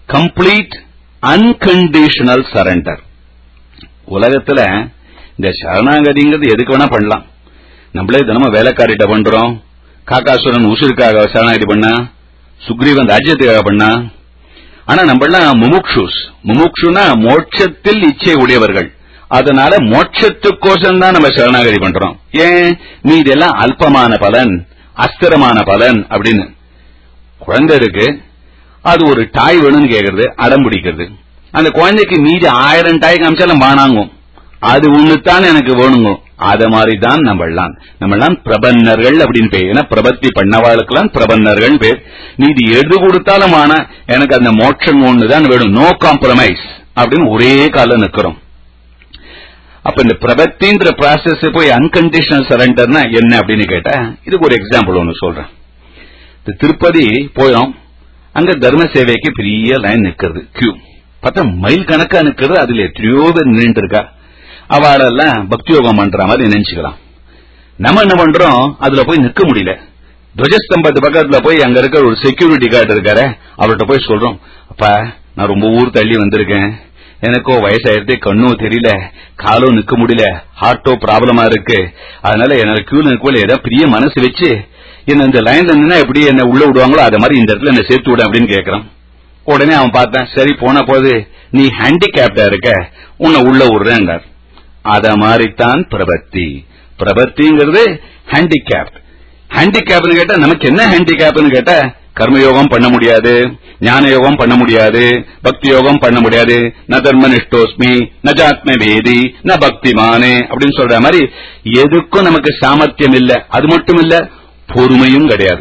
கம்ப்ளீட் அன்கண்டிஷனல் சரண்டர். உலகத்துல இந்த சரணாகதிங்கிறது எதுக்கு வேணா பண்ணலாம். நம்மளே தினமும் வேலைக்காரிட்ட பண்றோம். காக்காசுரன் உசுருக்காக சரணாகதி பண்ணா, சுக்ரீவன் ராஜ்யத்துக்காக பண்ணா. ஆனா நம்மளாம் முமுக்ஷுனா மோட்சத்தில் இச்சை உடையவர்கள். அதனால மோட்சத்துக்கோசம் தான் நம்ம சரணாகதி பண்றோம். ஏன் மீதி எல்லாம் அல்பமான பலன், அஸ்திரமான பலன் அப்படின்னு. குழந்தை இருக்கு, அது ஒரு டாய் வேணும்னு கேக்குறது, அடம் பிடிக்கிறது. அந்த குழந்தைக்கு மீதி 1000 டாய் காமிச்சாலும் வானாங்கும். அது ஒண்ணுத்தான் எனக்கு வேணுங்க. அத மாதிரிதான் நம்மளாம் பிரபன்னர்கள் அப்படின்னு பேர். ஏன்னா பிரபத்தி பண்ணவாளுக்கெல்லாம் பிரபன்னர்கள் பேர். நீதி எது கொடுத்தாலும் ஆனா எனக்கு அந்த மோட்சம் ஒண்ணுதான் வேணும், நோ காம்ப்ரமைஸ் அப்படின்னு ஒரே கால நிக்கிறோம். அப்ப இந்த பிரபத்தின்ற ப்ராசஸ் போய் அன்கண்டிஷனல் சரண்டர்னா என்ன அப்படின்னு கேட்டா, இதுக்கு ஒரு எக்ஸாம்பிள் ஒண்ணு சொல்றேன். திருப்பதி போயோம், அங்க தர்ம சேவைக்கு பெரிய லைன் நிக்கிறது, கியூ. பார்த்தா மைல் கணக்கா நிக்கிறது. அதுல எத்தனையோ பேர் நின்று இருக்கா. அவளெல்லாம் பக்தி யோகம் பண்ற மாதிரி நினைச்சுக்கலாம். நம்ம என்ன பண்றோம், அதுல போய் நிக்க முடியல. துவஜஸ்தம்பத்து பக்கத்துல போய் அங்க இருக்க ஒரு செக்யூரிட்டி கார்டு இருக்காரு, அவர்கிட்ட போய் சொல்றோம், அப்பா நான் ரொம்ப ஊர் தள்ளி வந்திருக்கேன், எனக்கோ வயசாயிரத்தே, கண்ணும் தெரியல, காலும் நிக்க முடியல, ஹார்ட்டோ ப்ராப்ளமா இருக்கு, அதனால எனக்கு கியூல நிற்கல, ஏதாவது பெரிய மனசு வச்சு என்ன இந்த லைன்ல நின்னா எப்படி என்ன உள்ள விடுவாங்களோ அத மாதிரி இந்த இடத்துல என்ன சேர்த்து விட அப்படின்னு கேட்கறான். உடனே அவன் பார்த்தான், சரி போன போது நீ ஹேண்டிகேப்டா இருக்க, உன்னை உள்ள விடுறேன். அத மாதிரித்தான் பிரபத்திங்கிறது ஹேண்டிகேப்னு கேட்டா நமக்கு என்ன ஹேண்டிகேப்னு கேட்டா, கர்மயோகம் பண்ண முடியாது, ஞான யோகம் பண்ண முடியாது, பக்தி யோகம் பண்ண முடியாது, ந தர்ம நிஷ்டோஸ்மி ந ஜாத்ம வேதி ந பக்திமானே அப்படின்னு சொல்ற மாதிரி எதுக்கும் நமக்கு சாமர்த்தியம் இல்ல. அது மட்டும் இல்ல, பொறுமையும் கிடையாது.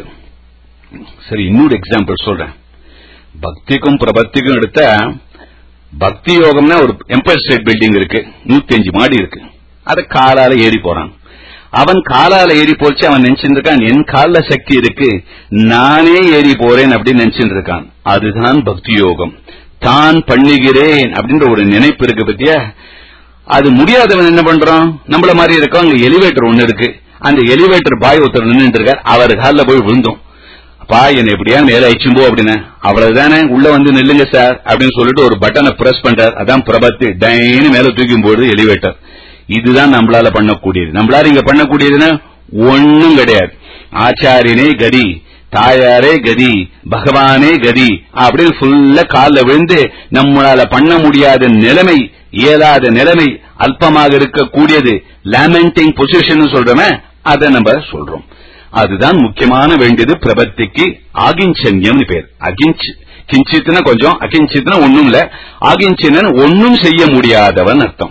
சரி, இன்னொரு எக்ஸாம்பிள் சொல்றேன். பக்திக்கும் பிரபத்திக்கும் எடுத்த பக்தி யோகம்னா ஒரு எம்பயர் ஸ்டேட் பில்டிங் இருக்கு, 105 மாடி இருக்கு. அத காலால ஏறி போறான். அவன் காலால ஏறி போச்சு, அவன் நினைச்சுட்டு இருக்கான் என் கால சக்தி இருக்கு, நானே ஏறி போறேன் அப்படின்னு நினைச்சுட்டு இருக்கான். அதுதான் பக்தி யோகம். தான் பண்ணுகிறேன் அப்படின்ற ஒரு நினைப்பு இருக்கு பத்தியா. அது முடியாதவன் என்ன பண்றான், நம்மள மாதிரி இருக்கும். அங்க எலிவேட்டர் ஒண்ணு இருக்கு, அந்த எலிவேட்டர் பாய் ஒருத்தர் நின்று இருக்கார், அவர் காலில் போய் விழுந்தோம். அப்பா என்ன எப்படியா மேல அழிச்சும்போ அப்படின்னு. அவ்வளவுதானே, உள்ள வந்து நில்லுங்க சார் அப்படின்னு சொல்லிட்டு ஒரு பட்டனை பிரஸ் பண்றார். அதான் பிரபத்தி. டைன்னு மேல தூக்கி போடுது எலிவேட்டர். இதுதான் நம்மளால பண்ணக்கூடியது. நம்மளால இங்க பண்ணக்கூடியதுன்னா ஒன்னும் கிடையாது. ஆச்சாரியனே கதி, தாயாரே கதி, பகவானே கதி அப்படின்னு ஃபுல்லா காலில் விழுந்து நம்மளால பண்ண முடியாத நிலைமை, இயலாத நிலைமை, அல்பமாக இருக்கக்கூடியது, லேமெண்டிங் பொசிஷன் சொல்றோமே, அதை நம்ம சொல்றோம். அதுதான் முக்கியமான வேண்டியது பிரபத்திக்கு. ஆகிஞ்சன்யம் பேர். கிஞ்சித்னா கொஞ்சம், அகிஞ்சித்னா ஒண்ணும் இல்ல, ஆகிஞ்சனன் ஒன்னும் செய்ய முடியாதவன் அர்த்தம்.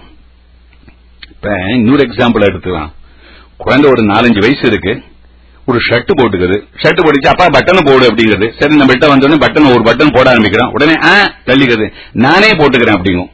இப்ப இன்னொரு எக்ஸாம்பிள் எடுத்துக்கலாம். குழந்தை ஒரு 4-5 வயசு இருக்கு, ஒரு ஷர்ட் போட்டுக்குது. ஷர்ட் போட்டுச்சு, அப்பா பட்டன் போடு அப்படிங்கிறது. சரி, நம்மள்கிட்ட வந்தோடனே பட்டன் ஒரு பட்டன் போட ஆரம்பிக்கிறான். உடனே தள்ளிக்கிறது, நானே போட்டுக்கிறேன் அப்படிங்கும்.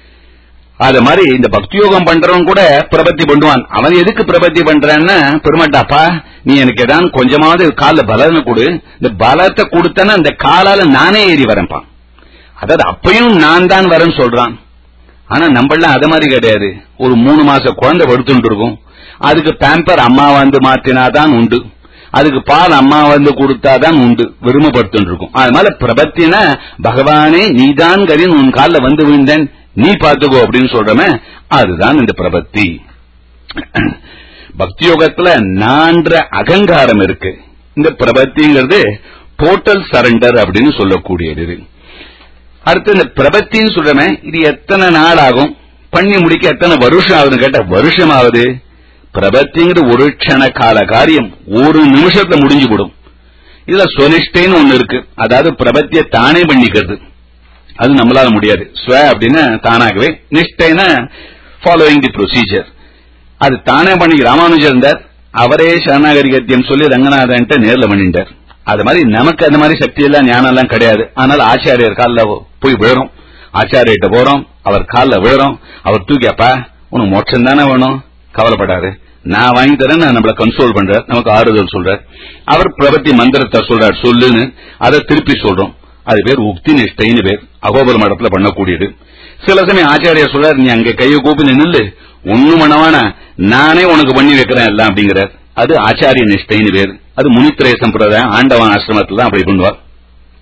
அது மாதிரி இந்த பக்தி யோகம் பண்றவன் கூட பிரபத்தி பண்ணுவான். அவன் எதுக்கு பிரபத்தி பண்றான்னா, பெருமாட்டாப்பா நீ எனக்கு ஏதாவது கொஞ்சமாவது கால பலனை கொடு, இந்த பலத்தை கொடுத்தனா அந்த காலால நானே ஏறி வரேன்பான். அதாவது அப்பயும் நான் தான் வரேன்னு சொல்றான். ஆனா நம்மளாம் அத மாதிரி கிடையாது. ஒரு 3 மாச குழந்தை படுத்துட்டு இருக்கும், அதுக்கு பேம்பர் அம்மா வந்து மாத்தினாதான் உண்டு, அதுக்கு பால் அம்மா வந்து கொடுத்தாதான் உண்டு, விரும்பப்படுத்து இருக்கும். அதனால பிரபத்தினா பகவானே நீதான் கரின், உன் காலில் வந்து விழுந்தேன், நீ பாத்துக்கோ அப்படின்னு சொல்றமே, அதுதான் இந்த பிரபத்தி. பக்தி யோகத்துல நான்ற அகங்காரம் இருக்கு. இந்த பிரபத்திங்கிறது டோட்டல் சரண்டர் அப்படின்னு சொல்லக்கூடியது. அடுத்து இந்த பிரபத்தின்னு சொல்றமே, இது எத்தனை நாள் ஆகும், பண்ணி முடிக்க எத்தனை வருஷம் ஆகுதுன்னு கேட்ட, வருஷம் ஆகுது. பிரபத்திங்கிற ஒரு க்ஷண கால காரியம், ஒரு நிமிஷத்துல முடிஞ்சு விடும். இதுல சுனிஷ்டைன்னு ஒண்ணு இருக்கு, அதாவது பிரபத்திய தானே பண்ணிக்கிறது. அது நம்மளால முடியாது. ஸ்வ அப்படின்னா தானாகவே, நிஷ்டைனா ஃபாலோயிங் தி ப்ரொசீஜர். அது தானே பண்ணி ராமானுஜர் இருந்தார், அவரே சரணாகரிகத்தியம் சொல்லி ரங்கநாதன் நேர்ல பண்ணிட்டார். அது மாதிரி நமக்கு அந்த மாதிரி சக்தி எல்லாம் ஞானம் எல்லாம் கிடையாது. ஆனால் ஆச்சாரியர் காலில் போய் விழுறோம், ஆச்சாரியர்கிட்ட போறோம், அவர் காலில் விழுறோம். அவர் தூக்கி, அப்பா உனக்கு மோட்சம் தானே வேணும், கவலைப்படாது, நான் வாங்கி தரேன், நான் நம்மள கன்சோல் பண்றார், நமக்கு ஆறுதல் சொல்றார். அவர் பிரபத்தி மந்திரத்தை சொல்றார், சொல்லுன்னு அதை திருப்பி சொல்றோம். அது பேர் உக்தி நிஷ்டைன்னு பேர். அகோபல மடத்துல பண்ணக்கூடியது. சில சமயம் ஆச்சாரியர் சொல்றார், நீ அங்க கையை கூப்பி நில்லு, ஒண்ணும் பண்ணவான நானே உனக்கு பண்ணி வைக்கிறேன் எல்லாம் அப்படிங்கிறார். அது ஆச்சாரிய நிஷ்டைன்னு பேர். அது முனித்திரய சம்பிரதாயம், ஆண்டவன் ஆசிரமத்துல தான் அப்படி பண்ணுவார்.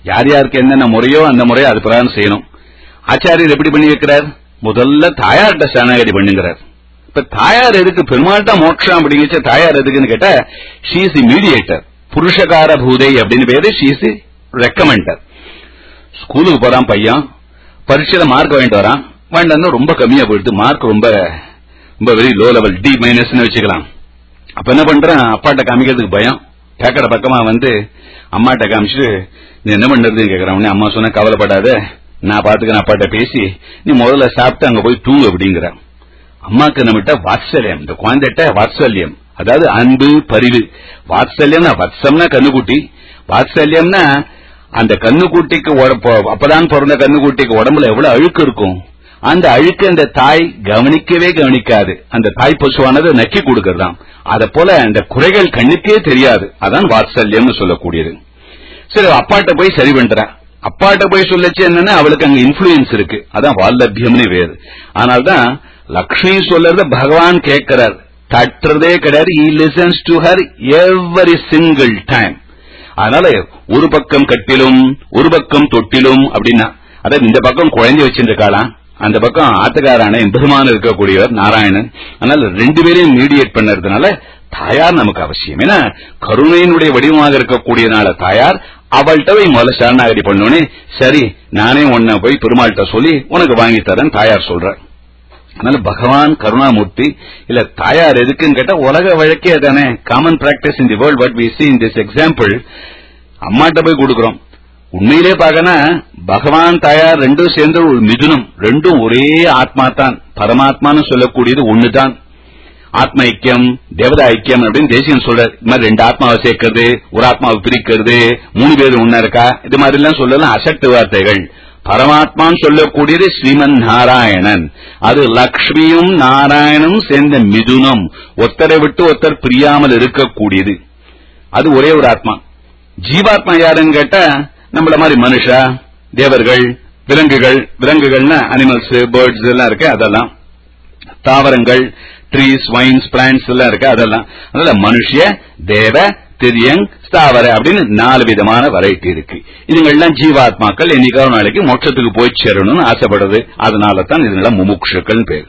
யார் யாருக்கு என்னென்ன முறையோ அந்த முறையோ அது பிரகாரம் செய்யணும். ஆச்சாரியர் எப்படி பண்ணி வைக்கிறார்? முதல்ல தாயார்கிட்ட சரணாகதி பண்ணுங்கிறார். இப்ப தாயார் எதுக்கு? பெருமாள்கிட்ட மோட்சம் அப்படிங்கிற தாயார் எதுக்குன்னு கேட்டா, ஷீ இஸ் தி மீடியேட்டர். புருஷகார பூதை அப்படின்னு பேரு. She is the recommender. ஸ்கூலுக்கு போறான் பையன், பரீட்சையில மார்க் வாங்கிட்டு வரான். வாங்கிட்டு ரொம்ப கம்மியா போயிடுது, மார்க் ரொம்ப ரொம்ப வெரி லோ லெவல், D- வச்சுக்கலாம். அப்ப என்ன பண்றான்? அப்பாட்ட காமிக்கிறதுக்கு பயம். கேட்கற பக்கமா அம்மாட்ட காமிச்சுட்டு நீ என்ன பண்றதுன்னு கேட்கறான். அம்மா சொன்ன கவலைப்படாத, நான் பாத்துக்கிறேன், அப்பாட்ட பேசி நீ முதல்ல சாப்பிட்டு அங்க போய் தூங்கு அப்படிங்கிற. அம்மாக்கு நம்மகிட்ட வாத்சல்யம், இந்த குழந்தைகிட்ட வாத்சல்யம், அதாவது அன்பு பரிவு. வாத்சல்யம்னா வத்சம்னா கண்ணுக்குட்டி, வாத்சல்யம்னா அந்த கண்ணுக்குட்டிக்கு அப்பதான் பிறந்த கண்ணுக்குட்டிக்கு உடம்புல எவ்வளவு அழுக்கு இருக்கும். அந்த அழுக்கு அந்த தாய் கவனிக்கவே கவனிக்காது. அந்த தாய் பசுவானது நக்கி கொடுக்கறதாம். அத போல அந்த குறைகள் கண்ணுக்கே தெரியாது. அதான் வாத்சல்யம்னு சொல்லக்கூடியது. சரி, அப்பாட்ட போய் சரி பண்ற. அப்பாட்ட போய் சொல்லச்சு என்னன்னா அவளுக்கு அங்க இன்ஃபுளுயன்ஸ் இருக்கு. அதான் வால்லபியம்னு வேறு. ஆனால்தான் லக்ஷ்மி சொல்றது பகவான் கேட்கிறார், தட்டுறதே கிடையாது. he listens to her every single time. அதனால ஒரு பக்கம் கட்டிலும் ஒரு பக்கம் தொட்டிலும் அப்படின்னா, அதாவது இந்த பக்கம் குழந்தை வச்சிருக்காளாம், அந்த பக்கம் ஆத்துக்காரான பெருமான் இருக்கக்கூடியவர் நாராயணன். அதனால ரெண்டு பேரையும் மீடியேட் பண்ணறதுனால தாயார் நமக்கு அவசியம். ஏன்னா கருணையினுடைய வடிவமாக இருக்கக்கூடியனால தாயார், அவள்கிட்ட போய் முதல்ல சரணாகதி பண்ணோன்னே, சரி நானே உன்னை போய் பெருமாள்கிட்ட சொல்லி உனக்கு வாங்கி தரேன் தாயார் சொல்ற. அதனால பகவான் கருணாமூர்த்தி. இல்ல தாயார் எதுக்குன்னு கேட்டா உலக வழக்கே தானே, common practice in the world. What we see in this example, அம்மாட்ட போய் கொடுக்கிறோம். உண்மையிலே பாக்கனா பகவான் தாயார் ரெண்டும் சேர்ந்து ஒரு மிதுனம், ரெண்டும் ஒரே ஆத்மா தான். பரமாத்மான்னு சொல்லக்கூடியது ஒண்ணுதான். ஆத்ம ஐக்கியம் தேவதா ஐக்கியம் அப்படின்னு தேசியம் சொல்ற. இது மாதிரி ரெண்டு ஆத்மாவை சேர்க்கிறது, ஒரு ஆத்மாவை பிரிக்கிறது, 3 பேர் ஒன்னா இருக்கா, இது மாதிரி எல்லாம் சொல்லலாம் அசட்டு வார்த்தைகள். பரமாத்மான்னு சொல்லக்கூடியது ஸ்ரீமன் நாராயணன். அது லக்ஷ்மியும் நாராயணும் சேர்ந்த மிதுனம், ஒருத்தரை விட்டு ஒருத்தர் பிரியாமல் இருக்கக்கூடியது. அது ஒரே ஒரு ஆத்மா. ஜீவாத்மா யாருன்னு கேட்டா நம்மள மாதிரி மனுஷா, தேவர்கள், விலங்குகள். விலங்குகள்னா அனிமல்ஸ், பேர்ட்ஸ் எல்லாம் இருக்கு, அதெல்லாம். தாவரங்கள், ட்ரீஸ், வைன்ஸ், பிளான்ட்ஸ் எல்லாம் இருக்கு, அதெல்லாம். அதனால மனுஷிய, தேவ, திரியங், ஸ்தாவர அப்படின்னு 4 விதமான வெரைட்டி இருக்கு. இதுங்கெல்லாம் ஜீவாத்மாக்கள் என்னைக்காவது நாளைக்கு மோட்சத்துக்கு போய் சேரணும்னு ஆசைப்படுறது. அதனால தான் இதனால முமுட்சுக்கள் பேர்.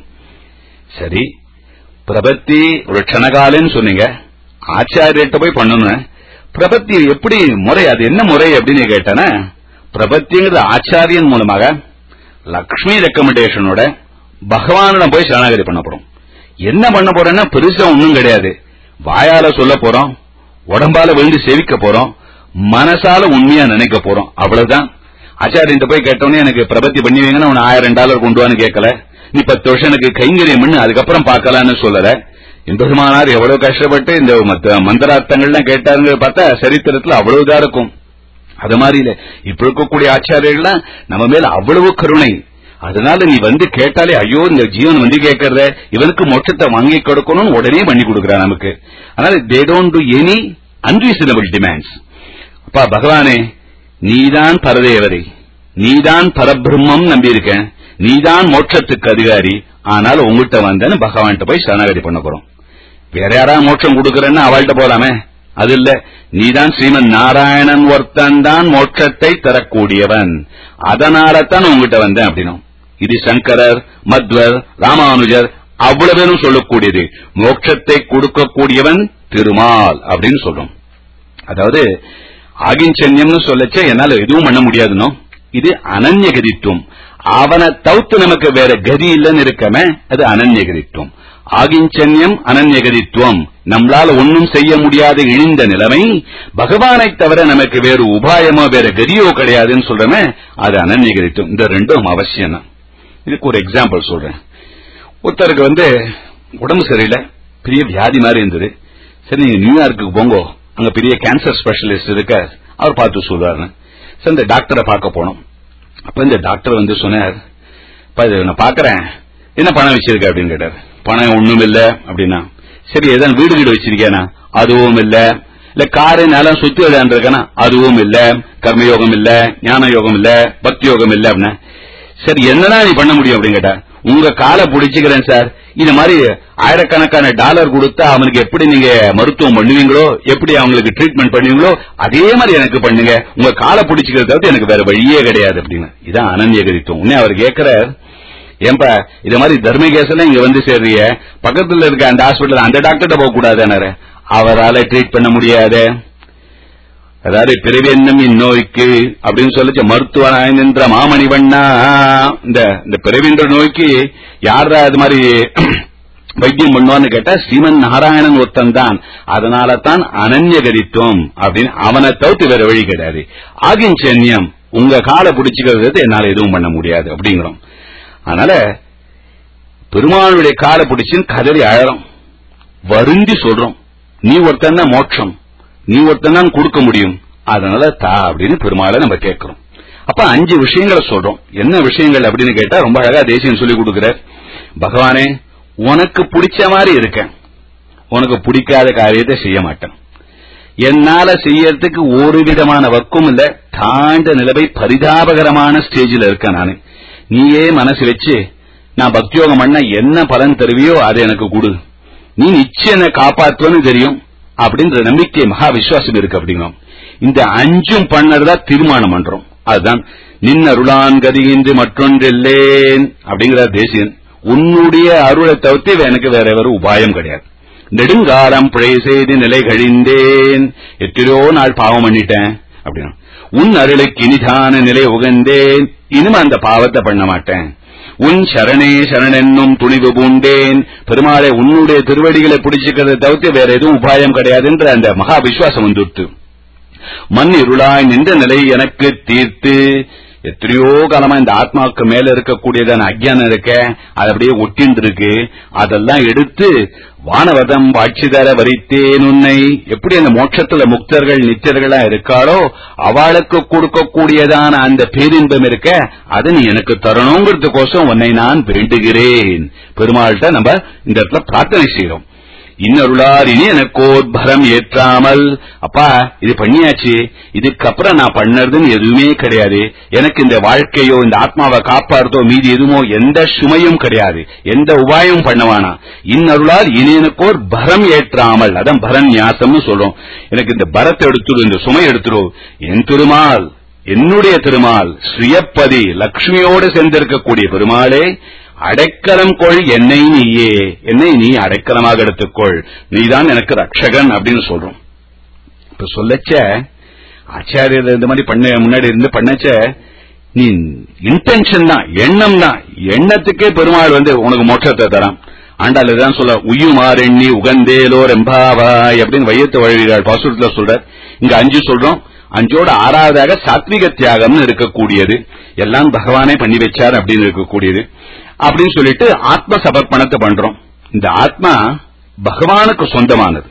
சரி, பிரபத்தி ஒரு க்ஷணகாலன்னு சொன்னீங்க, ஆச்சாரியர்கிட்ட போய் பண்ணணும். பிரபத்தி எப்படி முறை, அது என்ன முறை அப்படின்னு கேட்டனா, பிரபத்திங்கிறது ஆச்சாரியன் மூலமாக லக்ஷ்மி ரெக்கமெண்டேஷனோட பகவானிடம் போய் சரணாகதி பண்ண போறோம். என்ன பண்ண போறோம்னா பெருசா ஒண்ணும் கிடையாது. வாயால சொல்ல போறோம், உடம்பால விழுந்து சேவிக்க போறோம், மனசால உண்மையா நினைக்க போறோம், அவ்வளவுதான். ஆச்சாரியன் போய் கேட்டோன்னே எனக்கு பிரபத்தி பண்ணி வைங்கன்னா உன $1000 கொண்டு வான்னு கேட்கல. நீ 10 வருஷம் எனக்கு கைங்கரியம் பண்ணு, அதுக்கப்புறம் பார்க்கலான்னு சொல்லல. எம்பெருமானார் எவ்வளவு கஷ்டப்பட்டு இந்த மந்திரார்த்தங்கள்லாம் கேட்டாருங்க பார்த்தா சரித்திரத்துல அவ்வளவுதான் இருக்கும். அது மாதிரி இல்ல, இப்ப இருக்கக்கூடிய ஆச்சாரியர்கள்லாம் நம்ம மேல அவ்வளவு கருணை. அதனால நீ கேட்டாலே ஐயோ இந்த ஜீவன் கேட்கறத, இவனுக்கு மோட்சத்தை வாங்கி கொடுக்கணும்னு உடனே பண்ணி கொடுக்கறா நமக்கு. அதனால they don't do any unreasonable demands. அப்பா பகவானே, நீதான் பரதேவதை, நீதான் பரபிரம்மம் நம்பியிருக்கேன், நீதான் மோட்சத்துக்கு அதிகாரி, ஆனால் உங்ககிட்ட வந்தேன்னு பகவான்கிட்ட போய் சரணாகதி பண்ண போறோம். வேற யாராவது மோட்சம் கொடுக்கறன்னு அவள்கிட்ட போலாமே, அது இல்ல. நீதான் ஸ்ரீமன் நாராயணன் ஒருத்தன் தான் மோட்சத்தை தரக்கூடியவன், அதனால தான் உங்ககிட்ட வந்தேன் அப்படின்னும். இது சங்கரர், மத்வர், ராமானுஜர் அவ்வளவு பேரும் சொல்லக்கூடியது. மோட்சத்தை கொடுக்கக்கூடியவன் திருமால் அப்படின்னு சொல்றோம். அதாவது ஆகிஞ்சன்யம்னு சொல்லச்ச என்னால எதுவும் பண்ண முடியாதுனோ, இது அனன்யகதித்துவம். அவனை தவிர்த்து நமக்கு வேற கதி இல்லைன்னு இருக்கமே, அது அனன்யகதித்துவம். ஆகிஞ்சன்யம் அனன்யகதித்துவம், நம்மளால ஒன்னும் செய்ய முடியாத இழிந்த நிலைமை, பகவானை தவிர நமக்கு வேறு உபாயமோ வேற கதியோ கிடையாதுன்னு சொல்றமே, அது அனன்யகதித்துவம். இந்த ரெண்டும் அவசியம் தான். இதுக்கு ஒரு எக்ஸாம்பிள் சொல்றேன். ஒருத்தருக்கு உடம்பு சரியில்லை, பெரிய வியாதி மாதிரி இருந்தது. சரி நீங்க நியூயார்க்கு போங்க, அங்க பெரிய கேன்சர் ஸ்பெஷலிஸ்ட் இருக்க, அவர் பார்த்து சொல்றாரு. சரி இந்த டாக்டரை பார்க்க போனோம். அப்ப இந்த டாக்டர் சொன்னார், நான் பாக்குறேன், என்ன பணம் வச்சிருக்க அப்படின்னு கேட்டார். பணம் ஒண்ணும் இல்ல அப்படின்னா. சரி ஏதாவது வீடு வீடு வச்சிருக்கேனா? அதுவும் இல்ல. இல்ல காரு நிலம் சுத்தி விளையாண்டுருக்கேனா? அதுவும் இல்ல. கர்மயோகம் இல்ல, ஞான யோகம் இல்ல, பக்தி யோகம் இல்ல அப்படின்னா. சரி என்னதான் நீ பண்ண முடியும் அப்படின்னு கேட்டா, உங்க காலை பிடிச்சுக்கிறேன் சார், இது மாதிரி ஆயிரக்கணக்கான டாலர் கொடுத்தா அவனுக்கு எப்படி நீங்க மருத்துவம் பண்ணுவீங்களோ, எப்படி அவங்களுக்கு ட்ரீட்மெண்ட் பண்ணுவீங்களோ அதே மாதிரி எனக்கு பண்ணுங்க, உங்க காலை பிடிச்சிக்கிறத தவிர எனக்கு வேற வழியே கிடையாது அப்படின்னு. இதான் அனன்யகரித்துவம். உடனே அவர் கேட்கிறார், ஏன்பா இது மாதிரி தர்மகேசன் இங்க வந்து சேர்றிய, பக்கத்துல இருக்க அந்த ஹாஸ்பிட்டல் அந்த டாக்டர்கிட்ட போக கூடாது, அவரால் ட்ரீட் பண்ண முடியாத, அதாவது பிறவி என்னும் இந்நோய்க்கு அப்படின்னு சொல்லிச்சு மருத்துவனாய் நின்ற மாமணிவண்ணா. இந்த பிறவின்ற நோய்க்கு யாரா அது மாதிரி வைத்தியம் பண்ணுவான்னு கேட்டா ஸ்ரீமன் நாராயணன் ஒருத்தன் தான். அதனால தான் அனன்யகரித்துவம் அப்படின்னு, அவனை தவிர்த்து வேற வழி கிடையாது. ஆகிஞ்சன்யம், உங்க காலை பிடிச்சுக்கிறது என்னால எதுவும் பண்ண முடியாது அப்படிங்கிறோம். அதனால பெருமாளுடைய காலை பிடிச்சுன்னு கதறி அழறோம், வருந்தி சொல்றோம், நீ ஒருத்தன் மோட்சம், நீ ஒருத்தன் தான் கொடுக்க முடியும், அதனால தா அப்படின்னு பெருமாளை நம்ம கேட்கிறோம். அப்ப 5 விஷயங்களை சொல்றோம். என்ன விஷயங்கள் அப்படின்னு கேட்டா ரொம்ப அழகா தேசியம் சொல்லி கொடுக்கிறார். பகவானே, உனக்கு பிடிச்ச மாதிரி இருக்கேன், உனக்கு பிடிக்காத காரியத்தை செய்ய மாட்டேன், என்னால செய்யறதுக்கு ஒரு விதமான வர்க்கம் இல்ல, தாண்ட நிலவை பரிதாபகரமான ஸ்டேஜில் இருக்கேன் நானு. நீயே மனசு வச்சு நான் பக்தியோகம் பண்ண என்ன பலன் தருவியோ அதை எனக்கு கொடு, நீ நிச்சயம் என்ன காப்பாற்றுவன்னு தெரியும் அப்படின்ற நம்பிக்கை மகா விசுவாசம் இருக்கு அப்படிங்கிறோம். இந்த 5 பண்ணறதா தீர்மானம் பண்றோம். அதுதான் நின்னருளான் கதியின்றி மற்றொன்றில்லேன் அப்படிங்கிற தேசியன். உன்னுடைய அருளை தவிர்த்து எனக்கு வேற உபாயம் கிடையாது. நெடுங்காலம் பிழை செய்து நிலை கழிந்தேன், எத்தனையோ நாள் பாவம் பண்ணிட்டேன் அப்படின்னா, உன் அருளுக்கு இனிதான நிலை உகந்தேன், இனிமே அந்த பாவத்தை பண்ண மாட்டேன். உன் சரணே சரணென்னும் துணிவு பூண்டேன், பெருமாளை உன்னுடைய திருவடிகளை பிடிச்சுக்கிறத தவிர்த்து வேற எதுவும் உபாயம் கிடையாது என்ற அந்த மகா விசுவாசம் வந்துட்டு, மண் இருளாய் நின்ற நிலை எனக்கு தீர்த்து. எத்தனையோ காலமா இந்த ஆத்மாவுக்கு மேல இருக்கக்கூடியதான அஜ்ஞானம் இருக்க, அது அப்படியே ஒட்டின்று இருக்கு, அதெல்லாம் எடுத்து வானவதம் வாட்சிதர வரித்தேன் உன்னை. எப்படி அந்த மோட்சத்துல முக்தர்கள் நித்தியர்களா இருக்காளோ அவளுக்கு கொடுக்கக்கூடியதான அந்த பேரின்பம் இருக்க, அதை நீ எனக்கு தரணுங்கிறதுக்கோசம் உன்னை நான் வேண்டுகிறேன். பெருமாள்கிட்ட நம்ம இந்த இடத்துல பிரார்த்தனை செய்யறோம். இன்னருளார் இனி எனக்கோர் பரம் ஏற்றாமல், அப்பா இது பண்ணியாச்சு, இதுக்கப்புறம் நான் பண்ணறதுன்னு எதுவுமே கிடையாது, எனக்கு இந்த வாழ்க்கையோ இந்த ஆத்மாவை காப்பாடுறதோ மீதி எதுவுமோ எந்த சுமையும் கிடையாது, எந்த உபாயமும் பண்ணவானா. இன்னருளார் இனி எனக்கோர் பரம் ஏற்றாமல், அதான் பரன் ஞாசம்னு சொல்றோம். எனக்கு இந்த பரத்தை எடுத்துடும், இந்த சுமை எடுத்துடும். என் திருமால், என்னுடைய திருமால் ஸ்ரீயப்பதி லட்சுமியோடு சேர்ந்திருக்கக்கூடிய பெருமாளே, அடைக்கலம் கொள் என்னை நீயே, என்னை நீ அடைக்கலமாக எடுத்துக்கொள், நீதான் எனக்கு ரட்சகன் அப்படின்னு சொல்றோம். இப்ப சொல்லச்ச ஆச்சாரியர் இந்த மாதிரி பண்ண முன்னாடி இருந்து பண்ணச்ச, நீ இன்டென்ஷன் தான், எண்ணம் தான், எண்ணத்துக்கே பெருமாள் வந்து உனக்கு மோட்சத்தை தரான். ஆண்டாள் தான் சொல்ல, உயுமார் எண்ணி உகந்தேலோர் எம்பாவாய் அப்படின்னு வையத்து வழிகாள் பாசுரத்துல சொல்ற. இங்க 5 சொல்றோம். 5ஓட 6வதாக சாத்விக தியாகம்னு இருக்கக்கூடியது, எல்லாம் பகவானே பண்ணி வச்சார் அப்படின்னு இருக்கக்கூடியது அப்படின்னு சொல்லிட்டு ஆத்ம சமர்ப்பணத்தை பண்றோம். இந்த ஆத்மா பகவானுக்கு சொந்தமானது,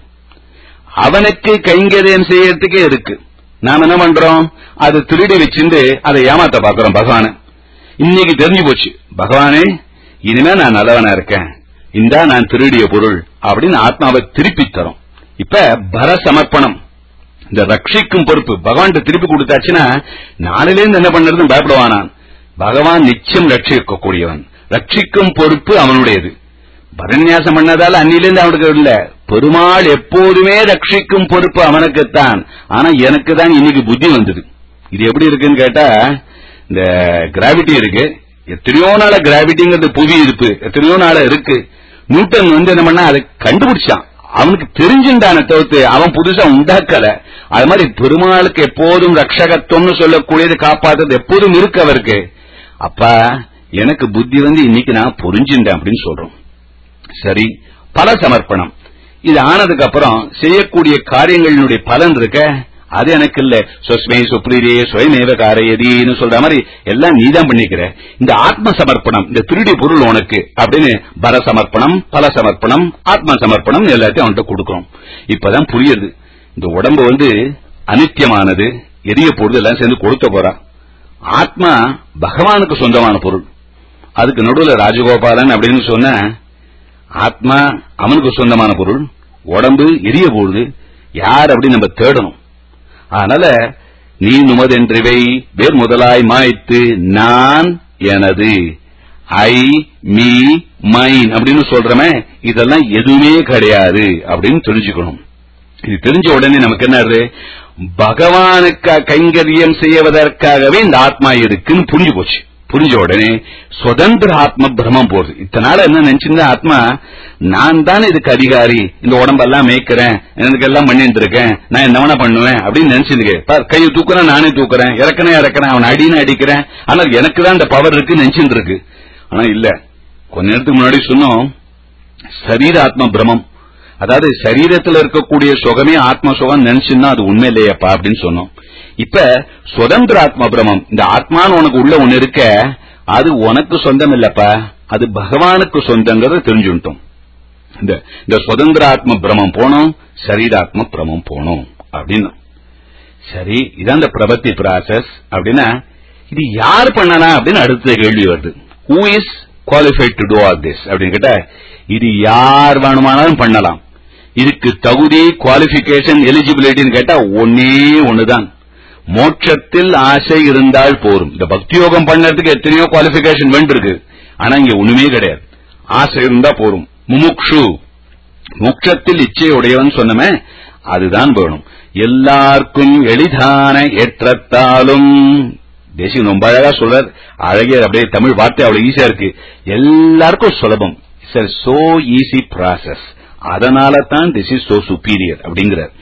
அவனுக்கு கைங்கரியம் செய்யறதுக்கே இருக்கு. நாம என்ன பண்றோம், அது திருடி வச்சிருந்து அதை ஏமாத்த பாக்குறோம் பகவான. இன்னைக்கு தெரிஞ்சு போச்சு, பகவானே இனிமே நான் நல்லவனா இருக்கேன், இந்தா நான் திருடிய பொருள் அப்படின்னு ஆத்மாவை திருப்பி தரும். இப்ப பர சமர்ப்பணம், இந்த ரட்சிக்கும் பொறுப்பு பகவான் திருப்பி கொடுத்தாச்சுன்னா நாளிலேருந்து என்ன பண்றதுன்னு பயப்படுவானான். பகவான் நிச்சயம் ரட்சிக்கக்கூடியவன், ரட்சிக்கும் பொறுப்பு அவனுடையது. பரநியாசம் பண்ணதால அன்னிலிருந்து அவனுக்கு இல்ல, பெருமாள் எப்போதுமே ரட்சிக்கும் பொறுப்பு அவனுக்குத்தான். ஆனா எனக்கு தான் இன்னைக்கு புத்தி வந்தது. இது எப்படி இருக்குன்னு கேட்டா, இந்த கிராவிட்டி இருக்கு, எத்தனையோ நாள கிராவிட்டிங்கிறது புவி இருப்பு எத்தனையோ நாள இருக்கு. நியூட்டன் வந்து என்ன பண்ணா அதை கண்டுபிடிச்சான், அவனுக்கு தெரிஞ்சுட்டான தவிர்த்து அவன் புதுசா உண்டாக்கல. அது மாதிரி பெருமாளுக்கு எப்போதும் ரட்சகத்துவம்னு சொல்லக்கூடியது காப்பாற்றுறது எப்போதும் இருக்கு அவருக்கு. அப்ப எனக்கு புத்தி வந்து இன்னைக்கு நான் புரிஞ்சுட்டேன் அப்படின்னு சொல்றோம். சரி, பல சமர்ப்பணம் இது ஆனதுக்கு அப்புறம் செய்யக்கூடிய காரியங்களினுடைய பலன் இருக்க, அது எனக்கு இல்ல. சொஸ்மை சுப்ரீரே சுயமேவ காரையதின்னு சொல்ற மாதிரி எல்லாம் நீதான் பண்ணிக்கிற. இந்த ஆத்ம சமர்ப்பணம், இந்த திருடி பொருள் உனக்கு அப்படின்னு பர சமர்ப்பணம், பல சமர்ப்பணம், ஆத்ம சமர்ப்பணம் எல்லாத்தையும் அவன்கிட்ட கொடுக்கிறோம். இப்பதான் புரியுது, இந்த உடம்பு வந்து அனித்தியமானது, எரிய பொருள் எல்லாம் சேர்ந்து கொடுத்த போறா. ஆத்மா பகவானுக்கு சொந்தமான பொருள். அதுக்கு நடுவுல ராஜகோபாலன் அப்படின்னு சொன்ன ஆத்மா அவனுக்கு சொந்தமான பொருள், உடம்பு எரிய போடுது, யார் அப்படின்னு நம்ம தேடணும். அதனால நீ நுமதென்றிவை வேர் முதலாய் மாய்த்து நான் எனது ஐ மீ மைன் அப்படின்னு சொல்றமே, இதெல்லாம் எதுவுமே கிடையாது அப்படின்னு தெரிஞ்சுக்கணும். இது தெரிஞ்ச உடனே நமக்கு என்ன, பகவானுக்கு கைங்கரியம் செய்வதற்காகவே இந்த ஆத்மா இருக்குன்னு புரிஞ்சு போச்சு. புரிஞ்ச உடனே சுதந்திர ஆத்ம பிரமம் போறது. இத்தனால என்ன நினைச்சிருந்த, ஆத்மா நான் தான் இதுக்கு அதிகாரி, இந்த உடம்பெல்லாம் மேய்க்கிறேன், எனக்கு எல்லாம் பண்ணிட்டு இருக்கேன், நான் என்னவனா பண்ணுவேன் அப்படின்னு நினைச்சிருக்கேன். கையை தூக்குறேன் நானே தூக்குறேன், இறக்குறேன், அவன் அடின்னு அடிக்கிறேன், ஆனா எனக்கு தான் இந்த பவர் இருக்கு நினைச்சிட்டு இருக்கு. ஆனா இல்ல, கொஞ்ச நேரத்துக்கு முன்னாடி சொன்னோம் சரீர ஆத்ம பிரமம், அதாவது சரீரத்தில் இருக்கக்கூடிய சுகமே ஆத்ம சுகம் நினைச்சுன்னா அது உண்மை இல்லையப்பா அப்படின்னு சொன்னோம். இப்ப சுதந்திர ஆத்ம பிரமம், இந்த ஆத்மான்னு உனக்கு உள்ள ஒண்ணு இருக்க, அது உனக்கு சொந்தம் இல்லப்பா, அது பகவானுக்கு சொந்தங்கிறத தெரிஞ்சுட்டோம். இந்த சுதந்திர ஆத்ம பிரமம் போனோம், சரீராத்ம பிரமம் போனோம் அப்படின்னு. சரி, இதான் இந்த பிரபத்தி ப்ராசஸ் அப்படின்னா இது யார் பண்ணலாம் அப்படின்னு அடுத்த கேள்வி வருது. Who is qualified to do all this அப்படின்னு கேட்டா, இது யார் வேணுமானாலும் பண்ணலாம். இதுக்கு தகுதி, குவாலிபிகேஷன், எலிஜிபிலிட்டின்னு கேட்டா ஒன்னே ஒண்ணுதான், மோட்சத்தில் ஆசை இருந்தால் போரும். இந்த பக்தி யோகம் பண்ணறதுக்கு எத்தனையோ குவாலிபிகேஷன் வேண்டியிருக்கு, ஆனா இங்க ஒண்ணுமே கிடையாது, ஆசை இருந்தா போரும். முமுக்ஷு, மோட்சத்தில் இச்சையுடையவன் சொன்னமே அதுதான் வேணும். எல்லாருக்கும் எளிதான ஏற்றத்தாலும், தேசியம் ரொம்ப அழகா சொல்றார், அழகிய அப்படியே தமிழ் வார்த்தை அவ்வளவு ஈஸியா இருக்கு, எல்லாருக்கும் சுலபம். இட்ஸ் சோ ஈஸி ப்ராசஸ், அதனால தான் திஸ் இஸ் சோ சுப்பீரியர் அப்படிங்கிறார்.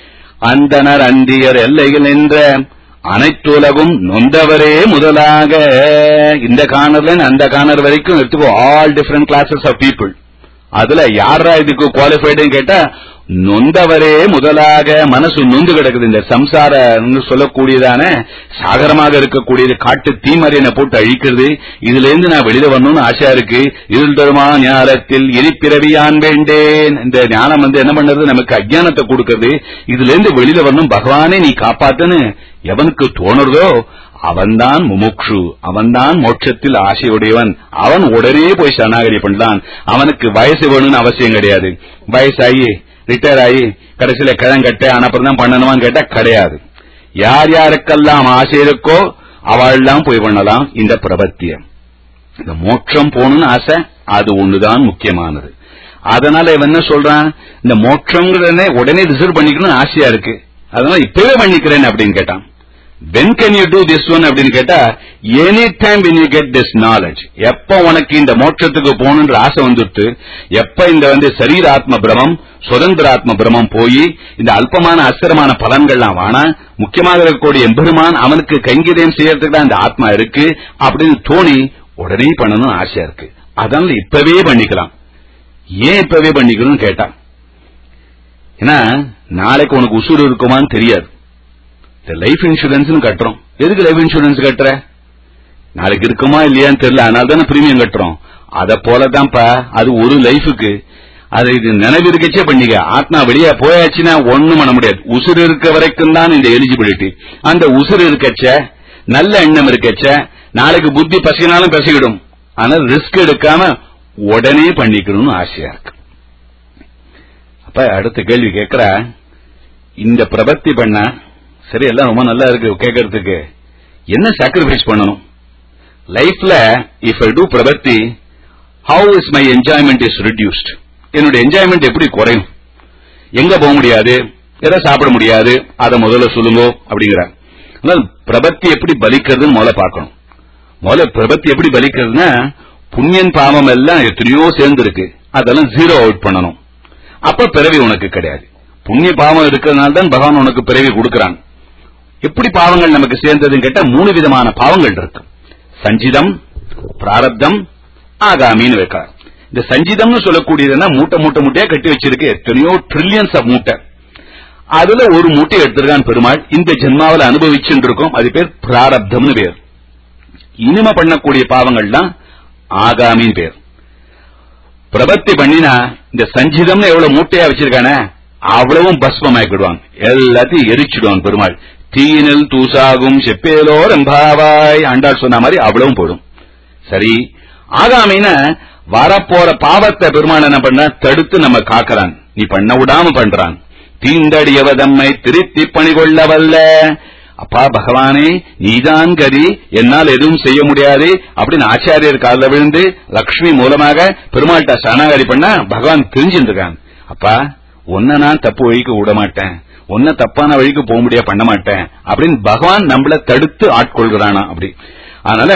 அந்தனர் அந்தியர் எல்லைகள் என்ற அனைத்துலகும் நொந்தவரே முதலாக, இந்த கார்னர்ல அந்த கார்னர் வரைக்கும் எடுத்துக்கோ, all different classes of people. அதுல யாரா இதுக்கு குவாலிஃபைடுன்னு கேட்டா நொந்தவரே முதலாக. மனசு நொந்து கிடக்குது, இந்த சம்சார சொல்லக்கூடியதான சாகரமாக இருக்கக்கூடியது, காட்டு தீமறியனை போட்டு அழிக்கிறது. இதுல இருந்து நான் வெளியில வரணும்னு ஆசையா இருக்கு. இருள் தருமா ஞானத்தில் இனிப்பிறவியான் வேண்டேன். இந்த ஞானம் என்ன பண்றது, நமக்கு அஜ்ஞானத்தை கொடுக்கிறது. இதுல இருந்து வெளியில வரணும், பகவானே நீ காப்பாத்துன்னு எவனுக்கு தோணுறதோ அவன்தான் முமுக்ஷு, அவன்தான் மோட்சத்தில் ஆசையுடையவன். அவன் உடனே போய் சரணாகதி பண்ணலாம். அவனுக்கு வயசு வேணும்னு அவசியம் கிடையாது. வயசாகி ரிட்டையர் ஆகி கடைசியில கிழங்கட்ட அனுப்புறம் தான் பண்ணணுமான்னு கேட்டா கிடையாது. யார் யாருக்கெல்லாம் ஆசை இருக்கோ அவள்லாம் போய் பண்ணலாம் இந்த பிரபத்தியம். இந்த மோட்சம் போகணும்னு ஆசை, அது ஒண்ணுதான் முக்கியமானது. அதனால இவன் என்ன சொல்றான், இந்த மோட்சங்கிறத உடனே ரிசர்வ் பண்ணிக்கணும்னு ஆசையா இருக்கு, அதனால இப்பவே பண்ணிக்கிறேன் அப்படின்னு கேட்டான். when can you do this one அப்படின்னு கேட்டா, any time when you get this knowledge, எப்ப உனக்கு இந்த மோட்சத்துக்கு போகணுன்ற ஆசை வந்துட்டு, எப்ப இந்த சரீர ஆத்ம பிரமம் சுதந்திர ஆத்ம பிரமம் போய் இந்த அல்பமான அஸ்திரமான பலன்கள்லாம் வானா, முக்கியமாக இருக்கக்கூடிய எம்பெருமான் அவனுக்கு கைங்கரியம் செய்யறதுக்கு தான் இந்த ஆத்மா இருக்கு அப்படின்னு தோணி உடனே பண்ணணும் ஆசையா இருக்கு. அதனால இப்பவே பண்ணிக்கலாம். ஏன் இப்பவே பண்ணிக்கணும்னு கேட்டா, ஏன்னா நாளைக்கு உனக்கு உசுறு இருக்குமான்னு தெரியாது. லைஃப் இன்சூரன்ஸ் கட்டுறோம். எதுக்கு லைஃப் இன்சூரன்ஸ் கட்டுற, நாளைக்கு இருக்குமா இல்லையான்னு தெரியல, அதனால தானே பிரீமியம் கட்டுறோம். அத போலதான்ப்பா அது ஒரு லைஃபுக்கு. அதை இது நினைவு இருக்கச்சே பண்ணிக்க. ஆத்மா வெளியே போயாச்சுன்னா ஒண்ணும் பண்ண முடியாது. உசுறு இருக்க வரைக்கும் தான் இந்த எலிஜிபிலிட்டி. அந்த உசுறு இருக்கச்ச, நல்ல எண்ணம் இருக்கச்ச, நாளைக்கு புத்தி பசினாலும் பசிக்கிடும். ஆனால் ரிஸ்க் எடுக்காம உடனே பண்ணிக்கணும்னு ஆசையா இருக்கு. அப்ப அடுத்த கேள்வி கேட்கிற, இந்த பிரபத்தி பண்ண சரி எல்லாம் ரொம்ப நல்லா இருக்கு கேட்கறதுக்கு, என்ன சாக்ரிஃபைஸ் பண்ணணும் லைஃப்ல? If I do prapatti, how is my enjoyment is reduced? என்னுடைய என்ஜாய்மெண்ட் எப்படி குறையும்? எங்க போக முடியாது, எதை சாப்பிட முடியாது, அதை முதல்ல சொல்லுங்க அப்படிங்கிற. பிரபத்தி எப்படி பலிக்கிறதுன்னு முதல்ல பார்க்கணும். முதல்ல பிரபத்தி எப்படி பலிக்கிறதுனா, புண்ணியன் பாவம் எல்லாம் எத்தனையோ சேர்ந்து இருக்கு, அதெல்லாம் ஜீரோ அவுட் பண்ணணும். அப்ப பிறவி உனக்கு கிடையாது. புண்ணிய பாவம் இருக்கிறதுனால தான் பகவான் உனக்கு பிறவி கொடுக்கிறான். எப்படி பாவங்கள் நமக்கு சேர்ந்ததுன்னு கேட்டா, 3 விதமான பாவங்கள் இருக்கு. சஞ்சிதம், பிராரப்தம், ஆகாமின்னு வைக்கிறார். இந்த சஞ்சிதம்னு சொல்லக்கூடியதுன்னா மூட்டை மூட்டை மூட்டையா கட்டி வச்சிருக்கு, எத்தனையோ ட்ரில்லியன்ஸ் ஆஃப் மூட்டை. அதுல ஒரு மூட்டை எடுத்திருக்கான் பெருமாள், இந்த ஜென்மாவில் அனுபவிச்சுட்டு இருக்கும். அது பேர் பிராரப்தம்னு பேர். இனிமே பண்ணக்கூடிய பாவங்கள் தான் ஆகாமின்னு பேர். பிரபத்தி பண்ணினா இந்த சஞ்சிதம்னு எவ்வளவு மூட்டையா வச்சிருக்கானே அவ்வளவும் பஸ்மமாக்கிடுவான், எல்லாத்தையும் எரிச்சிடுவான் பெருமாள். தீயினில் தூசாகும் செப்பேலோ ரம்பாவாய் ஆண்டாள் சொன்ன மாதிரி அவ்வளவும் போடும். சரி, ஆகாமின வரப்போற பாவத்தை பெருமாள் என்ன பண்ண, தடுத்து நம்ம காக்கிறான், நீ பண்ண விடாம பண்றான். தீண்டடியவதம்மை திருத்தி பணிகொள்ள வல்ல அப்பா பகவானே நீதான் கதி, என்னால் எதுவும் செய்ய முடியாது அப்படின்னு ஆச்சாரியர் காலில் விழுந்து லக்ஷ்மி மூலமாக பெருமாள்கிட்ட சரணாகதி பண்ணா பகவான் தெரிஞ்சிருக்கான். அப்பா உன்ன நான் தப்பு வழிக்கு விட மாட்டேன், உன்ன தப்பான வழிக்கு போக முடியா பண்ண மாட்டேன் அப்படின்னு பகவான் நம்மள தடுத்து ஆட்கொள்கிறானா. அப்படி அதனால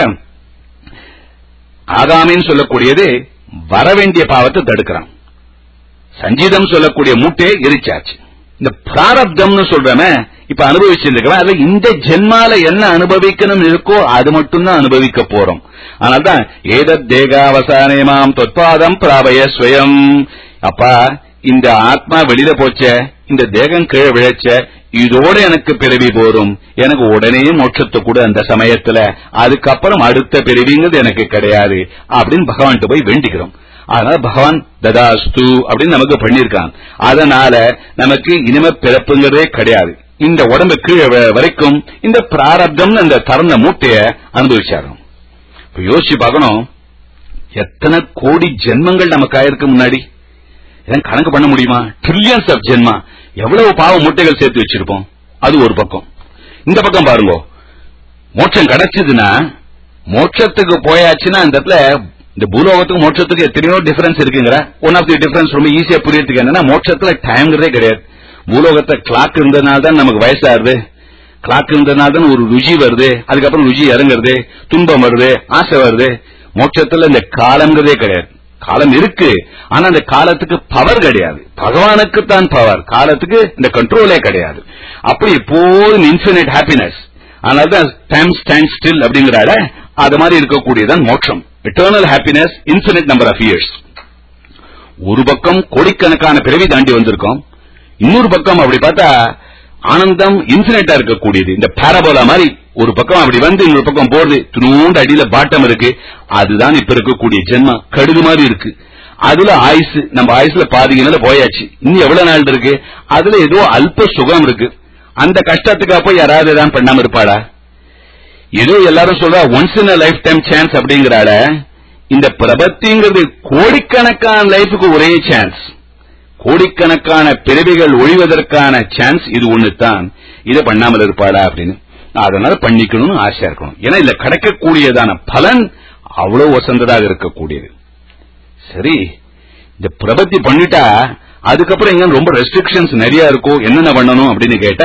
ஆகாமின்னு சொல்லக்கூடியது வரவேண்டிய பாவத்தை தடுக்கிறான். சஞ்சீதம் சொல்லக்கூடிய மூட்டையை எரிச்சாச்சு. இந்த பிராரப்தம்னு சொல்றமே இப்ப அனுபவிச்சிருக்கவன் அதுல இந்த ஜென்மால என்ன அனுபவிக்கணும் இருக்கோ அது மட்டும்தான் அனுபவிக்க போறோம். அதனால்தான் ஏதத் தேகாவசானேமாம் தொத்பாதம் பிராபய ஸ்வயம். அப்பா இந்த ஆத்மா வெளியில போச்ச, இந்த தேகம் கீழே விழச்ச, இதோட எனக்கு பிறவி போரும், எனக்கு உடனே மோட்சத்தை கூட அந்த சமயத்துல, அதுக்கப்புறம் அடுத்த பிறவிங்கிறது எனக்கு கிடையாது அப்படின்னு பகவான்கிட்ட போய் வேண்டிக்கிறோம். அதனால பகவான் ததாஸ்து அப்படின்னு நமக்கு பண்ணிருக்கான். அதனால நமக்கு இனிமே பிறப்புங்கிறதே கிடையாது. இந்த உடம்பு கீழே வரைக்கும் இந்த பிராரப்தம் அந்த தரந்த மூட்டைய அனுபவிச்சாரோம். இப்ப யோசிச்சு பார்க்கணும், எத்தனை கோடி ஜென்மங்கள் நமக்கு ஆயிருக்கு முன்னாடி, இதன் கணக்கு பண்ண முடியுமா? ட்ரில்லியன்ஸ் ஆஃப் ஜென்மா, எவ்வளவு பாவ மூட்டைகள் சேர்த்து வச்சிருப்போம். அது ஒரு பக்கம். இந்த பக்கம் பாருங்க, மோட்சம் கிடைச்சதுன்னா, மோட்சத்துக்கு போயாச்சுன்னா அந்த இடத்துல இந்த பூலோகத்துக்கு மோட்சத்துக்கு எத்தனையோ டிஃபரன்ஸ் இருக்குங்கிற. ஒன் ஆஃப் தி டிஃபரன்ஸ் ரொம்ப ஈஸியா புரியறதுக்கு என்னன்னா, மோட்சத்துல டைம்ங்கிறதே கிடையாது. பூலோகத்துல கிளாக் இருந்ததுனால்தான் நமக்கு வயசாகுது, கிளாக் இருந்ததுனால்தான் ஒரு ருச்சி வருது, அதுக்கப்புறம் ருச்சி இறங்குறது, துன்பம் வருது, ஆசை வருது. மோட்சத்துல இந்த காலம்ங்கிறதே கிடையாது. காலம் இருக்கு, ஆனா அந்த காலத்துக்கு பவர் கிடையாது. பகவானுக்கு தான் பவர், காலத்துக்கு இந்த கண்ட்ரோலே கிடையாது. அப்படி எப்போதும் இன்ஃபினிட் ஹாப்பினஸ். அதனாலதான் டைம் ஸ்டாண்ட் ஸ்டில் அப்படிங்கிறாட, அது மாதிரி இருக்கக்கூடியதான் மோட்சம். Eternal happiness, infinite number of years. ஒரு பக்கம் கோடிக்கணக்கான பிறவி தாண்டி வந்திருக்கோம், இன்னொரு பக்கம் அப்படி பார்த்தா ஆனந்தம் இன்ஃபினிட்டா இருக்கக்கூடியது. இந்த பாரபோலா மாதிரி ஒரு பக்கம் அப்படி வந்து இன்னொரு பக்கம் போறது, துணூண்டு அடியில பாட்டம் இருக்கு. அதுதான் இப்ப இருக்கக்கூடிய ஜென்மா, கடுகு மாதிரி இருக்கு. அதுல ஆயுசு, நம்ம ஆயுசுல பாதிக்கு மேல போயாச்சு, இன்னும் எவ்வளவு நாள் இருக்கு. அதுல ஏதோ அல்ப சுகம் இருக்கு. அந்த கஷ்டத்துக்கு போய் யாராவது தான் பண்ணாம இருப்பாளா? ஏதோ எல்லாரும் சொல்றா once in life time chance அப்படிங்கிறால. இந்த பிரபத்திங்கிறது கோடிக்கணக்கான லைஃபுக்கு ஒரே சான்ஸ், கோடிக்கணக்கான பிறவிகள் ஒழிவதற்கான சான்ஸ் இது ஒண்ணுதான். இதை பண்ணாமல் இருப்பாளா அப்படின்னு. அதனால பண்ணிக்கணும்னு ஆசையா இருக்கணும். ஏன்னா இதுல கிடைக்கக்கூடியதான பலன் அவ்வளவு வசந்ததாக இருக்கக்கூடியது. சரி, இந்த பிரபத்தி பண்ணிட்டா அதுக்கப்புறம் இங்க ரொம்ப ரெஸ்ட்ரிக்ஷன்ஸ் நிறைய இருக்கும். என்னென்ன பண்ணணும் அப்படின்னு கேட்ட,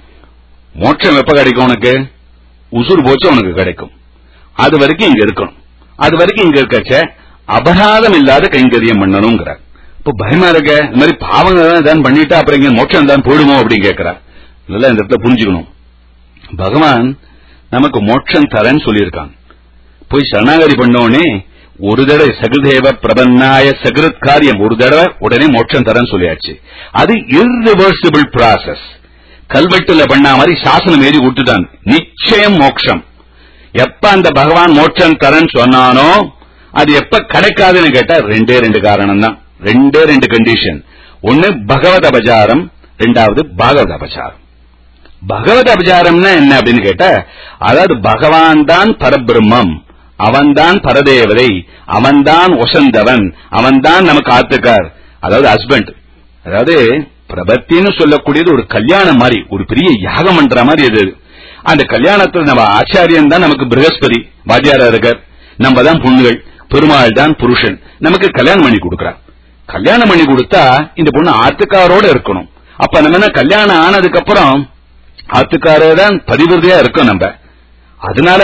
மோட்சம் எப்ப கிடைக்கும் உனக்கு? உசுர் போச்சு உனக்கு கிடைக்கும். அது வரைக்கும் இங்க இருக்கணும். அது வரைக்கும் இங்க இருக்கச்ச அபராதம் இல்லாத கைங்கரியம் பண்ணணும்ங்கிறார். இப்ப பயமா இருக்க, இந்த மாதிரி பாவங்கள் தான் பண்ணிட்டா அப்புறம் இங்க மோட்சம் தான் போடுமோ அப்படின்னு கேட்கிறார். இல்ல, இந்த இடத்துல புரிஞ்சுக்கணும், பகவான் நமக்கு மோட்சம் தரேன்னு சொல்லியிருக்கான். போய் சரணாகதி பண்ணோடனே ஒரு தடவை சகிருதேவ பிரபன்னாய சகிருத் காரியம், ஒரு தடவை உடனே மோட்சம் தரேன்னு சொல்லியாச்சு. அது இர்ரிவர்சிபிள் ப்ராசஸ். கல்வெட்டுல பண்ணா மாதிரி சாசனம் எழுதி கொடுத்துட்டான், நிச்சயம் மோட்சம். எப்ப அந்த பகவான் மோட்சம் தரேன்னு சொன்னானோ அது எப்ப கிடைக்காதுன்னு கேட்டா ரெண்டே ரெண்டு காரணம் தான், ரெண்டே ரெண்டு கண்டிஷன். ஒன்னு பகவத் அபசாரம், ரெண்டாவது பாகவத் அபசாரம். பகவத் அபசாரம்னா என்ன அப்படின்னு கேட்டா, அதாவது பகவான் தான் பரபிரம்மம், அவன்தான் பரதேவதை, அவன்தான் ஒசந்தவன், அவன்தான் நமக்கு ஆத்துக்கார், அதாவது ஹஸ்பண்ட். அதாவது பிரபத்தின்னு சொல்லக்கூடியது ஒரு கல்யாணம் மாதிரி, ஒரு பெரிய யாகம் பண்ற மாதிரி. அது அந்த கல்யாணத்துல நம்ம ஆச்சாரியன் தான் நமக்கு பிரகஸ்பதி வாத்தியாரா இருக்கார், நம்ம தான் பொண்ணுகள், பெருமாள் தான் புருஷன், நமக்கு கல்யாணம் பண்ணி கொடுக்கிறார். கல்யாணம் பண்ணி கொடுத்தா இந்த பொண்ணு ஆத்துக்காரோட இருக்கணும். அப்ப நம்ம கல்யாணம் ஆனதுக்கு அப்புறம் ஆத்துக்காரே தான் பதிவிரதையா இருக்கும் நம்ம. அதனால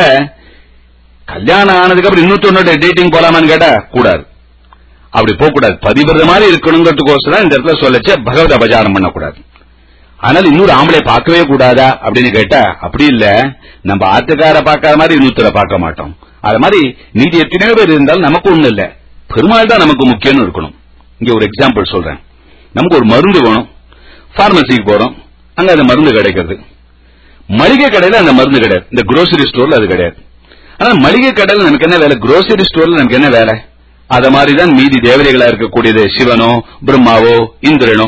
கல்யாணம் ஆனதுக்கு அப்புறம் இன்னொருத்தோட டேட்டிங் போலாமான்னு கேட்டா கூடாது, அப்படி போக கூடாது. பதிவிரத மாதிரி இருக்கணுங்கிறதுக்கோசரம் இந்த இடத்துல சொல்லச்ச பகவத் அபசாரம் பண்ணக்கூடாது. அதனால இன்னொரு ஆம்பளை பார்க்கவே கூடாதா அப்படின்னு கேட்டா அப்படி இல்ல, நம்ம ஆத்துக்கார பார்க்காத மாதிரி இன்னொருத்தரை பார்க்க மாட்டோம். அது மாதிரி நீதி எத்தனையோ பேர் இருந்தாலும் நமக்கு ஒண்ணு இல்ல, பெருமாள் தான் நமக்கு முக்கியம்னு இருக்கணும். இங்க ஒரு எக்ஸாம்பிள் சொல்றேன். நமக்கு ஒரு மருந்து வேணும், பார்மசிக்கு போறோம், அங்க அந்த மருந்து கிடைக்கிறது. மளிகை கடையில அந்த மருந்து கிடையாது, இந்த குரோசரி ஸ்டோர்ல அது கிடையாது. ஆனா மளிகை கடையில நமக்கு என்ன வேலை, குரோசரி ஸ்டோர்ல நமக்கு என்ன வேலை? அத மாதிரிதான் மீதி தேவதைகளா இருக்கக்கூடியது சிவனோ பிரம்மாவோ இந்திரனோ.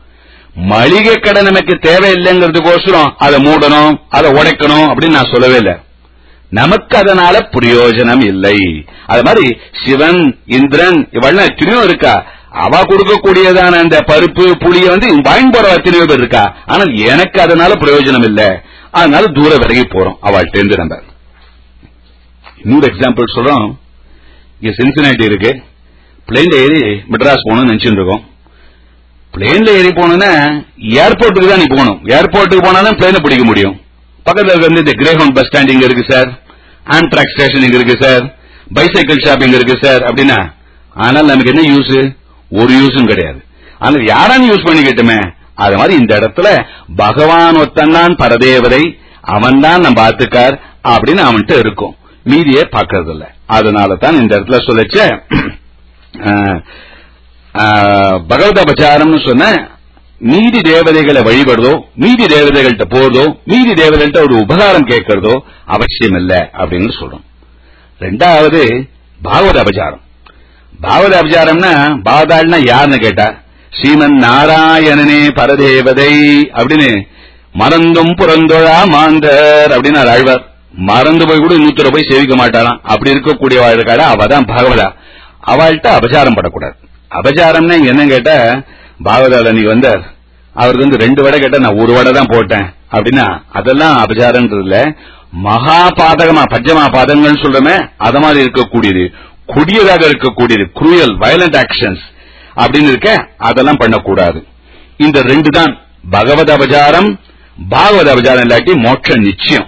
மளிகை கடை நமக்கு தேவையில்லைங்கிறதுக்கோசரம் அதை மூடணும், அதை உடைக்கணும் அப்படின்னு நான் சொல்லவே இல்லை. நமக்கு அதனால பிரயோஜனம் இல்லை. அது மாதிரி சிவன் இந்திரன் இவெல்லாம் எத்தனையோ இருக்கா, அவ கொடுக்கக்கூடியதான அந்த பருப்பு புளிய வந்து வாங்கி போற எத்தனையோ பேர் இருக்கா, ஆனால் எனக்கு அதனால பிரயோஜனம் இல்ல. அதனால தூர விலகி போறோம் அவள்கிட்ட இருந்து. நம்ம இன்னொரு எக்ஸாம்பிள் சொல்றோம். இங்க சின்சினாட்டி இருக்கு, பிளேன்ல ஏறி மெட்ராஸ் போகணும்னு நினைச்சுட்டு இருக்கோம். பிளேன்ல ஏறி போனோம்னா ஏர்போர்ட்டுக்கு தான் நீ போகணும். ஏர்போர்ட்டுக்கு போனாலும் பிளேனை பிடிக்க முடியும். பக்கத்துல வந்து இந்த கிரேஹவுண்ட் பஸ் ஸ்டாண்ட் இங்க இருக்கு சார், ஆம்ட்ராக் ஸ்டேஷன் இங்க இருக்கு சார், பைசைக்கிள் ஷாப்பிங் இருக்கு சார் அப்படின்னா, ஆனால் நமக்கு என்ன யூஸ்? ஒரு யூஸும் கிடையாது. ஆனால் யாரான்னு யூஸ் பண்ணிக்கிட்டுமே. அது மாதிரி இந்த இடத்துல பகவான் ஒத்தன்னான் பரதேவதை, அவன் தான் நம்ம ஆத்துக்கார் அப்படின்னு அவன்கிட்ட இருக்கும், மீதியே பார்க்கறது இல்ல. அதனால தான் இந்த இடத்துல சொல்லச்ச பகவதபச்சாரம்னு சொன்ன மீதி தேவதைகளை வழிபடுறதோ, மீதி தேவதைகள்கிட்ட போறதோ, மீதி தேவதைகள்கிட்ட ஒரு உபகாரம் கேட்கறதோ அவசியம் இல்ல அப்படின்னு சொல்றோம். ரெண்டாவது பாகவத அபச்சாரம். பாகவத அபச்சாரம்னா பாகவதாள்னா யாருன்னு கேட்டா, ஸ்ரீமன் நாராயணனே பரதேவதை அப்படின்னு மறந்தும் புறந்தொழா மாந்தர் அப்படின்னு ஆழ்வார். மறந்து போய் கூட இன்னொருத்தர போய் சேவிக்க மாட்டாராம். அப்படி இருக்கக்கூடிய வாழ்க்காட அவதான் பாகவதா. அவள்கிட்ட அபச்சாரம் படக்கூடாது. அபச்சாரம்னா என்ன கேட்டா, பாகவதால நீ வந்தார், அவருக்கு வந்து 2 வடை கேட்டா நான் 1 வடை தான் போட்டேன் அப்படின்னா அதெல்லாம் அபச்சாரம்ன்றது இல்ல. மகா பாதகமா பஞ்சமா பாதகங்கள் சொல்றமே, அத மாதிரி இருக்கக்கூடியது, கொடியதாக இருக்கக்கூடியது, குரூயல் வயலண்ட் ஆக்ஷன்ஸ் அப்படின்னு இருக்க, அதெல்லாம் பண்ணக்கூடாது. இந்த 2 தான் பகவத் அபச்சாரம், பாகவத அபச்சாரம். இல்லாட்டி மோட்சம் நிச்சயம்.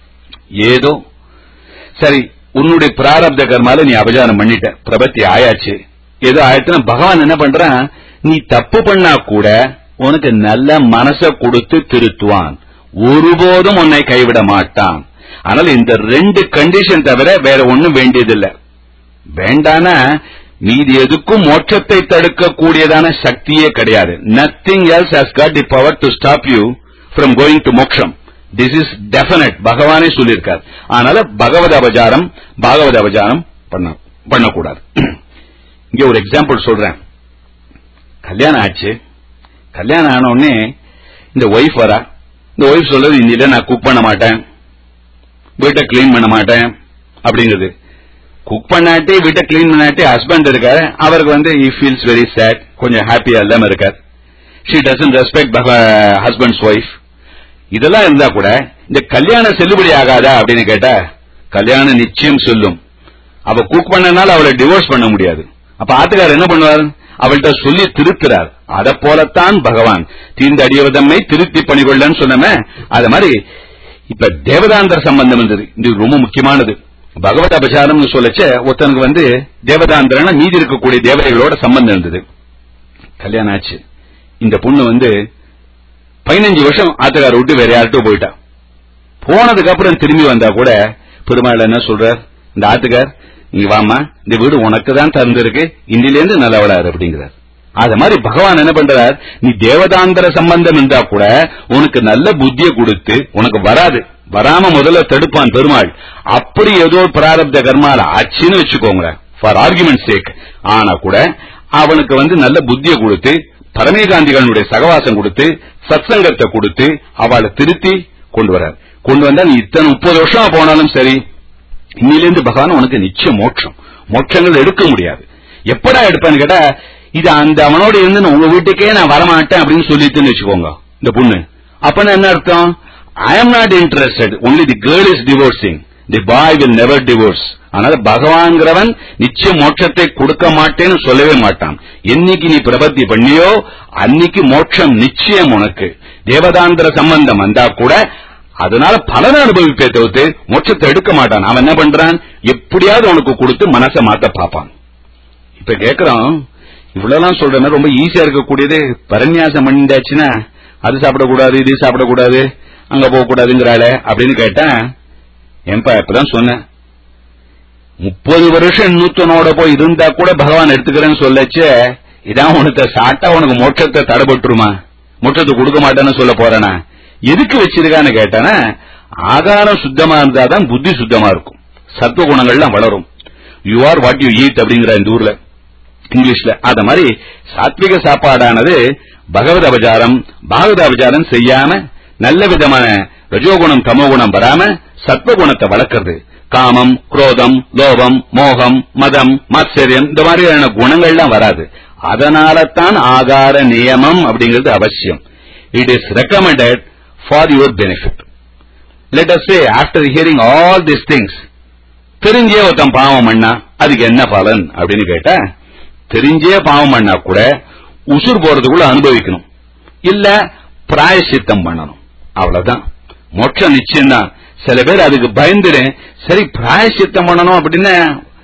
ஏதோ சரி, உன்னுடைய பிராரப்த கர்மால நீ அபச்சாரம் பண்ணிட்ட, பிரபத்தி ஆயாச்சு, ஏதோ ஆயிடுச்சுன்னா பகவான் என்ன பண்றான், நீ தப்பு பண்ணா கூட உனக்கு நல்ல மனசை கொடுத்து திருத்துவான், ஒருபோதும் உன்னை கைவிட மாட்டான். ஆனால் இந்த 2 கண்டிஷன் தவிர வேற ஒண்ணும் வேண்டியதில்லை. வேண்டானா மீதி எதுக்கும் மோட்சத்தை தடுக்கக்கூடியதான சக்தியே கிடையாது. Nothing else has got the power to stop you from going to moksham. This is definite, பகவானே சொல்லியிருக்கார். அதனால பகவத் அபச்சாரம் பாகவத அபச்சாரம் பண்ணக்கூடாது. இங்க ஒரு எக்ஸாம்பிள் சொல்றேன். கல்யாணம் ஆச்சு, கல்யாணம் ஆன உடனே இந்த ஒய்ஃப் வரா. இந்த ஒய்ஃப் சொல்றது, இன்னில நான் குக் பண்ண மாட்டேன், வீட்டை கிளீன் பண்ண மாட்டேன் அப்படிங்கிறது. குக் பண்ணாட்டி வீட்டை கிளீன் பண்ணாட்டி ஹஸ்பண்ட் இருக்காரு, அவருக்கு வந்து he feels very sad, கொஞ்சம் ஹாப்பியா இல்லாம இருக்கார். she doesn't respect husband's wife. இதெல்லாம் இருந்தா கூட இந்த கல்யாணம் செல்லுபடி ஆகாதா அப்படின்னு கேட்டா, கல்யாணம் நிச்சயம் சொல்லும். அவ குக் பண்ணனால அவளை டிவோர்ஸ் பண்ண முடியாது. அப்ப ஆத்துக்காரர் என்ன பண்ணுவார், அவள்கிட்ட சொல்லி திருத்துறார். அத போலத்தான் பகவான் தீர்ந்தடியவதம்மை திருத்தி பணிகொள்ளன்னு சொன்னமே, அது மாதிரி இப்ப தேவதாந்தர சம்பந்தம் இருந்தது. இது ரொம்ப முக்கியமானது. பகவத் அபச்சாரம் சொல்லச்ச ஒருத்தனுக்கு வந்து தேவதாந்திரனா மீதி இருக்கக்கூடிய தேவதைகளோட சம்பந்தம் இருந்தது. கல்யாணம் ஆச்சு, இந்த பொண்ணு வந்து 15 வருஷம் ஆத்துக்கார விட்டு வேற யார்கிட்ட போயிட்டா. போனதுக்கு அப்புறம் திரும்பி வந்தா கூட பெருமாள் என்ன சொல்றார், இந்த ஆத்துக்கார் நீ வாமா, இந்த வீடு உனக்கு தான் திறந்திருக்கு, இன்னிலேருந்து நல்லவளாரு அப்படிங்கிறார். அது மாதிரி பகவான் என்ன பண்றார், நீ தேவதாந்திர சம்பந்தம் இருந்தா கூட உனக்கு நல்ல புத்தியை கொடுத்து, உனக்கு வராம முதல்ல தடுப்பான் பெருமாள். அப்படி ஏதோ பிராரப்த கர்மால ஆச்சுன்னு வச்சுக்கோங்க, ஃபார் ஆர்குமெண்ட் சேக், ஆனா கூட அவனுக்கு வந்து நல்ல புத்தியை கொடுத்து, பரமேகாந்திகளுடைய சகவாசம் கொடுத்து, சத்சங்கத்தை கொடுத்து அவளை திருத்தி கொண்டு வரார். கொண்டு வந்தா நீ இத்தனை 30 வருஷம் போனாலும் சரி, இன்னிலிருந்து பகவான் உனக்கு நிச்சயம் மோட்சங்கள் எடுக்க முடியாது. எப்படா எடுப்பான்னு கேட்டா, இது அந்த அவனோட இருந்து உங்க வீட்டுக்கே நான் வரமாட்டேன் அப்படின்னு சொல்லிட்டுன்னு வச்சுக்கோங்க இந்த பொண்ணு. அப்ப என்ன அர்த்தம், I am not interested, only the girl is divorcing, the boy will never divorce. அதனால பகவான்கிறவன் நிச்சயம் மோட்சத்தை கொடுக்க மாட்டேன்னு சொல்லவே மாட்டான். என்னைக்கு நீ பிரபத்தி பண்ணியோ அன்னைக்கு மோட்சம் நிச்சயம் உனக்கு. தேவதாந்திர சம்பந்தம் வந்தா கூட அதனால பலனை அனுபவிப்பே தவிர்த்து மோட்சத்தை எடுக்க மாட்டான். அவன் என்ன பண்றான், எப்படியாவது உனக்கு கொடுத்து மனசை மாத்த பார்ப்பான். இப்ப கேக்குறான், இவ்வளவு சொல்றேன்னா ரொம்ப ஈஸியா இருக்கக்கூடியது, பரநியாசம் பண்ணிட்டாச்சுன்னா அது சாப்பிடக்கூடாது, இது சாப்பிடக்கூடாது, அங்க போக கூடாதுங்கிறாளே அப்படின்னு கேட்டேன். ஏன்பா இப்பதான் சொன்னேன், 30 வருஷம் இன்னொருத்தனோட போய் இருந்தா கூட பகவான் எடுத்துக்கிறேன்னு சொல்லச்சு, இதான் உனக்கு சாட்டா உனக்கு மோட்சத்தை தடைபட்டுருமா, மோட்சத்தை கொடுக்க மாட்டேன்னு சொல்ல போறேனா, எதுக்கு வச்சிருக்கான்னு கேட்டானா, ஆகாரம் சுத்தமா இருந்தாதான் புத்தி சுத்தமா இருக்கும், சத்துவ குணங்கள்லாம் வளரும். You are what you eat அப்படிங்கிற இந்த ஊர்ல இங்கிலீஷ்ல. அத மாதிரி சாத்விக சாப்பாடானது பகவத் அபச்சாரம் பாகவத அபச்சாரம் செய்யாம நல்ல விதமான ரஜோகுணம் தமோகுணம் வராம சத்வகுணத்தை வளர்க்கிறது. காமம், குரோதம், லோபம், மோகம், மதம், மாத்சரியம் இந்த மாதிரியான குணங்கள்லாம் வராது. அதனால தான் ஆகார நியமம் அப்படிங்கிறது அவசியம். It is recommended for your benefit. let us say after hearing all these things, தெரிஞ்சே ஒருத்தன் பாவம் பண்ணா அதுக்கு என்ன பலன் அப்படின்னு கேட்டா, தெரிஞ்சே பாவம் பண்ணா கூட உசுர் போறதுக்குள்ள அனுபவிக்கணும், இல்ல பிராயசித்தம் பண்ணணும், அவ்வளவுதான். மோட்சம் நிச்சயம்தான். சில பேர் அதுக்கு பயந்துரு சரி பிராயசித்தம் பண்ணணும் அப்படின்னு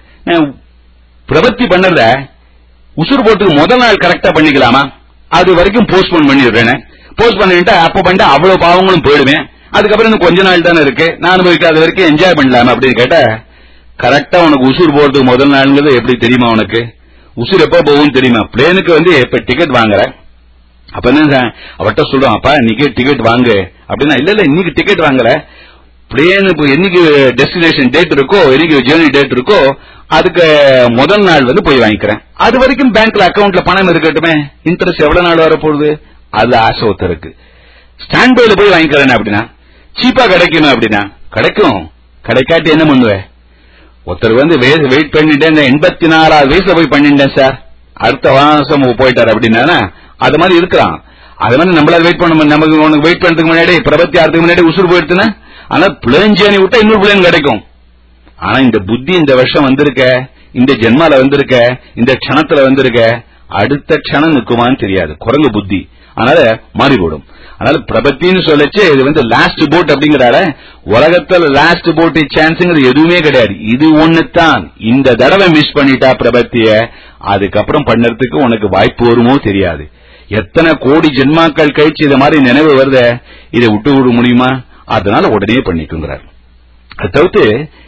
பிரபத்தி பண்ணத உசுர் போட்டுக்கு முதல் நாள் கரெக்டா பண்ணிக்கலாமா, அது வரைக்கும் போஸ்ட்போன் பண்ணிடுறேன். போஸ்ட் பண்ணிட்டா அப்ப பண்ணிட்டா அவ்வளவு பாவங்களும் போயிடுவேன், அதுக்கப்புறம் கொஞ்ச நாள் தானே இருக்கு, நான் அனுபவிக்காத வரைக்கும் என்ஜாய் பண்ணலாமா அப்படின்னு கேட்டா, கரெக்டா உனக்கு உசுர் போறதுக்கு முதல் நாள்ங்கிறது எப்படி தெரியுமா? உனக்கு உசுர் எப்ப போகும் தெரியுமா? பிளேனுக்கு இப்ப டிக்கெட் வாங்குற, அப்ப என்ன அவட்ட சொல்றோம், அப்பா இன்னைக்கு டிக்கெட் வாங்கு அப்படின்னா, இல்ல இன்னைக்கு டிக்கெட் வாங்கல, பிளேன் என்னைக்கு டெஸ்டினேஷன் டேட் இருக்கோ, என்னைக்கு ஜேர்னி டேட் இருக்கோ அதுக்கு முதல் நாள் போய் வாங்கிக்கிறேன், அது வரைக்கும் பேங்க்ல அக்கவுண்ட்ல பணம் இருக்கட்டுமே, இன்ட்ரெஸ்ட் எவ்வளவு நாள் வரப்போகுது, அது ஆசை ஒருத்தருக்கு. ஸ்டாண்ட் பைல போய் வாங்கிக்கிறேன் அப்படின்னா சீப்பா கிடைக்குமா அப்படின்னா, கிடைக்கும். கிடைக்காட்டி என்ன பண்ணுவேன்? ஒருத்தர் வெயிட் பண்ணிட்டேன், 84வது வயசுல போய் பண்ணிட்டேன் சார், அடுத்த வாசம் போயிட்டார் அப்படின்னா அது மாதிரி இருக்கிறான். அது மாதிரி நம்மளால வெயிட் பண்ண, நமக்கு உனக்கு வெயிட் பண்றதுக்கு முன்னாடி பிரபத்தி ஆறதுக்கு முன்னாடி உசுர் போயிடுச்சுன்னா, ஆனா பிளேன் ஜேர்னி விட்டா இன்னொரு பிளேன் கிடைக்கும். ஆனா இந்த புத்தி இந்த வருஷம் வந்திருக்க, இந்த ஜென்மால வந்திருக்க, இந்த க்ஷணத்துல வந்திருக்க, அடுத்த க்ஷணம் நிற்குமான்னு தெரியாது, குரங்கு புத்தி. அதனால மாறிவிடும். அதனால பிரபத்தின்னு சொல்லச்சு இது லாஸ்ட் போட் அப்படிங்கிறால, உலகத்துல லாஸ்ட் போட் சான்ஸ்ங்கிறது எதுவுமே கிடையாது, இது ஒண்ணுதான். இந்த தடவை மிஸ் பண்ணிட்டா பிரபத்திய, அதுக்கப்புறம் பண்ணறதுக்கு உனக்கு வாய்ப்பு வருமோ தெரியாது. எத்தனை கோடி ஜென்மாக்கள் கழிச்சு இத மாதிரி நினைவு வருத, இதை விட்டு விட முடியுமா? அதனால உடனே பண்ணிக்குங்கிறார். அது தவிர்த்து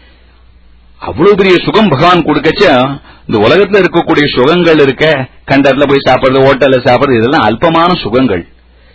அவ்வளவு பெரிய சுகம் பகவான் கொடுக்கச்ச, இந்த உலகத்துல இருக்கக்கூடிய சுகங்கள் இருக்க, கண்டத்துல போய் சாப்பிடுறது, ஹோட்டல்ல சாப்பிடுறது, இதெல்லாம் அல்பமான சுகங்கள்.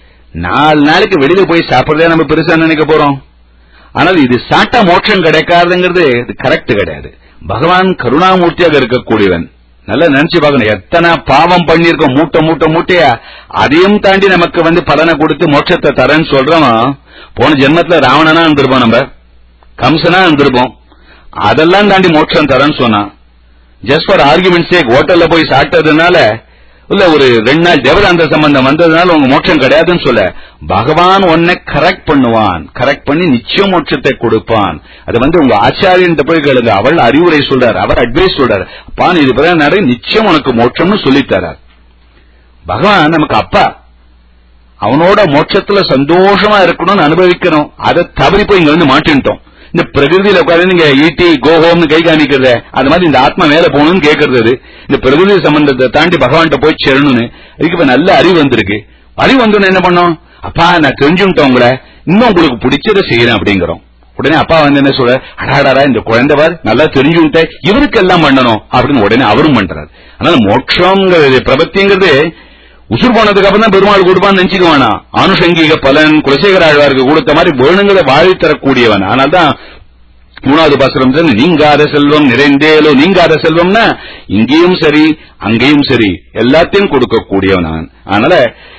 4 நாளைக்கு வெளியில போய் சாப்பிடுறதே நம்ம பெருசா நினைக்க போறோம். ஆனால் இது சாட்டா மோட்சம் கிடைக்காதுங்கிறது இது கரெக்ட் கிடையாது. பகவான் கருணாமூர்த்தியாக இருக்கக்கூடியவன். நல்லா நினைச்சு பார்க்கணும், எத்தனை பாவம் பண்ணிருக்கோம், மூட்டையா, அதையும் தாண்டி நமக்கு பலனை கொடுத்து மோட்சத்தை தரேன்னு சொல்றோம். போன ஜென்மத்துல ராவணனா இருந்திருப்போம், நம்ம கம்சனா இருந்திருப்போம், அதெல்லாம் தாண்டி மோட்சம் தரேன்னு சொன்னா, ஜஸ்ட் ஃபார் ஆர்குமெண்ட் சேக் ஹோட்டல்ல போய் சாப்பிட்டதுனால, இல்ல ஒரு 2 நாள் தேவதாந்த சம்பந்தம் வந்ததுனால உங்க மோட்சம் கிடையாதுன்னு சொல்ல, பகவான் உன்னை கரெக்ட் பண்ணுவான், கரெக்ட் பண்ணி நிச்சயம் மோட்சத்தை கொடுப்பான். அது உங்க ஆச்சாரியன் போய் கேளுங்க, அவள் அறிவுரை சொல்றார், அவர் அட்வைஸ் சொல்றார், அப்பா இது பிறகு நிறைய நிச்சயம் உனக்கு மோட்சம்னு சொல்லித்தரார். பகவான் நமக்கு அப்பா, அவனோட மோட்சத்துல சந்தோஷமா இருக்கணும்னு அனுபவிக்கணும். அதை தவறி போய் இங்க மாட்டின்ட்டோம். இந்த பிரகிருதியில உட்காந்து நீங்க ஈட்டி கோஹோம்னு கை காமிக்கிறது, அது மாதிரி இந்த ஆத்மா மேல போகணும்னு கேட்கறது, இந்த பிரகிருதி சம்பந்தத்தை தாண்டி பகவான்கிட்ட போய் சேரணும்னு. இதுக்கு இப்ப நல்ல அறிவு வந்திருக்கு. அறிவு வந்தோன்னு என்ன பண்ணோம், அப்பா நான் தெரிஞ்சுட்டேன் உங்களை, இன்னும் உங்களுக்கு பிடிச்சதை செய்யறேன் அப்படிங்கிறோம். உடனே அப்பா என்ன சொல்ற, அடாடா இந்த குழந்தைவார் நல்லா தெரிஞ்சுட்ட, இவருக்கு எல்லாம் பண்ணணும் அப்படின்னு உடனே அவரும் பண்றாரு. அதனால மோட்சம்ங்கிறது பிரபத்திங்கிறது உசுர் போனதுக்கு அப்புறம் தான் பெருமாள் கொடுப்பான்னு நினைச்சுக்குவானா. ஆனுஷங்கிக பலன் குலசேகர ஆழ்வாருக்கு கொடுத்த மாதிரி வேணுங்களை வாழி தரக்கூடியவன். அதனால்தான் 3வது பாசுரம் நீங்காத செல்வம் நிறைந்தேலோ, நீங்காத செல்வம்னா இங்கேயும் சரி அங்கேயும் சரி எல்லாத்தையும் கொடுக்கக்கூடியவன். அதனால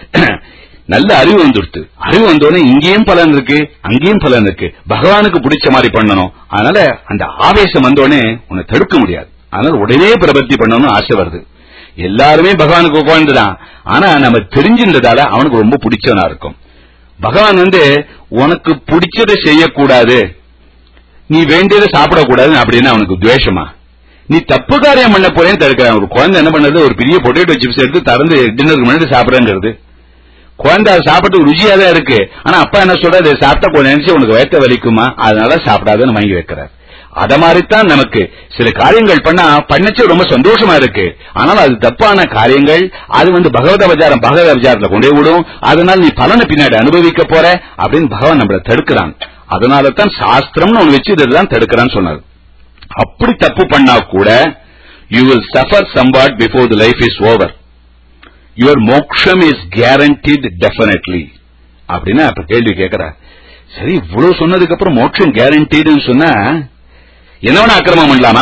நல்ல அறிவு வந்துடுத்து. அறிவு வந்தோடனே இங்கேயும் பலன் இருக்கு, அங்கேயும் பலன் இருக்கு, பகவானுக்கு பிடிச்ச மாதிரி பண்ணணும். அதனால அந்த ஆவேசம் வந்தோடனே உன்னை தடுக்க முடியாது. அதனால உடனே பிரபத்தி பண்ணணும்னு ஆசை வருது. எல்லாருமே பகவானுக்கு உட்கார்ந்துதான், ஆனா நம்ம தெரிஞ்சின்றதால அவனுக்கு ரொம்ப பிடிச்சவனா இருக்கும். பகவான் உனக்கு பிடிச்சதை செய்யக்கூடாது, நீ வேண்டியதை சாப்பிடக்கூடாது அப்படின்னு அவனுக்கு துவேஷமா? நீ தப்பு காரியம் பண்ண போறேன்னு தடுக்கிறான். ஒரு குழந்தை என்ன பண்ணது, ஒரு பெரிய பொட்டேட்டோ சிப்ஸ் எடுத்து திறந்து டின்னருக்கு முன்னாடி சாப்பிடறேங்கிறது. குழந்தை அதை சாப்பிட்டு ருசியா தான் இருக்கு, ஆனா அப்பா என்ன சொல்றாரு, சாப்பிட்டா கொஞ்சம் நினைச்சு உனக்கு வயிற்ற வலிக்குமா, அதனால சாப்பிடாதுன்னு வாங்கி வைக்கிறார். அத மாதிரித்தான் நமக்கு சில காரியங்கள் பண்ணச்சு ரொம்ப சந்தோஷமா இருக்கு, ஆனால் அது தப்பான காரியங்கள். அது பகவத விசாரத்துல கொண்டே விடும். அதனால நீ பலனை பின்னாடி அனுபவிக்க போற அப்படின்னு பகவான் நம்மள தடுக்கிறான். அதனால தான் சாஸ்திரம்னு ஒண்ணு வச்சு இதெல்லாம் தடுக்கிறான்னு சொன்னார். அப்படி தப்பு பண்ணா கூட you will suffer somewhat before the life is over. Your moksham is guaranteed definitely. அப்படின்னா அப்ப கேள்வி கேட்கிறார், சரி இவ்வளவு சொன்னதுக்கு அப்புறம் மோட்சம் கேரண்டீடுன்னு சொன்னா என்னவன அக்கிரமம் பண்ணலாமா?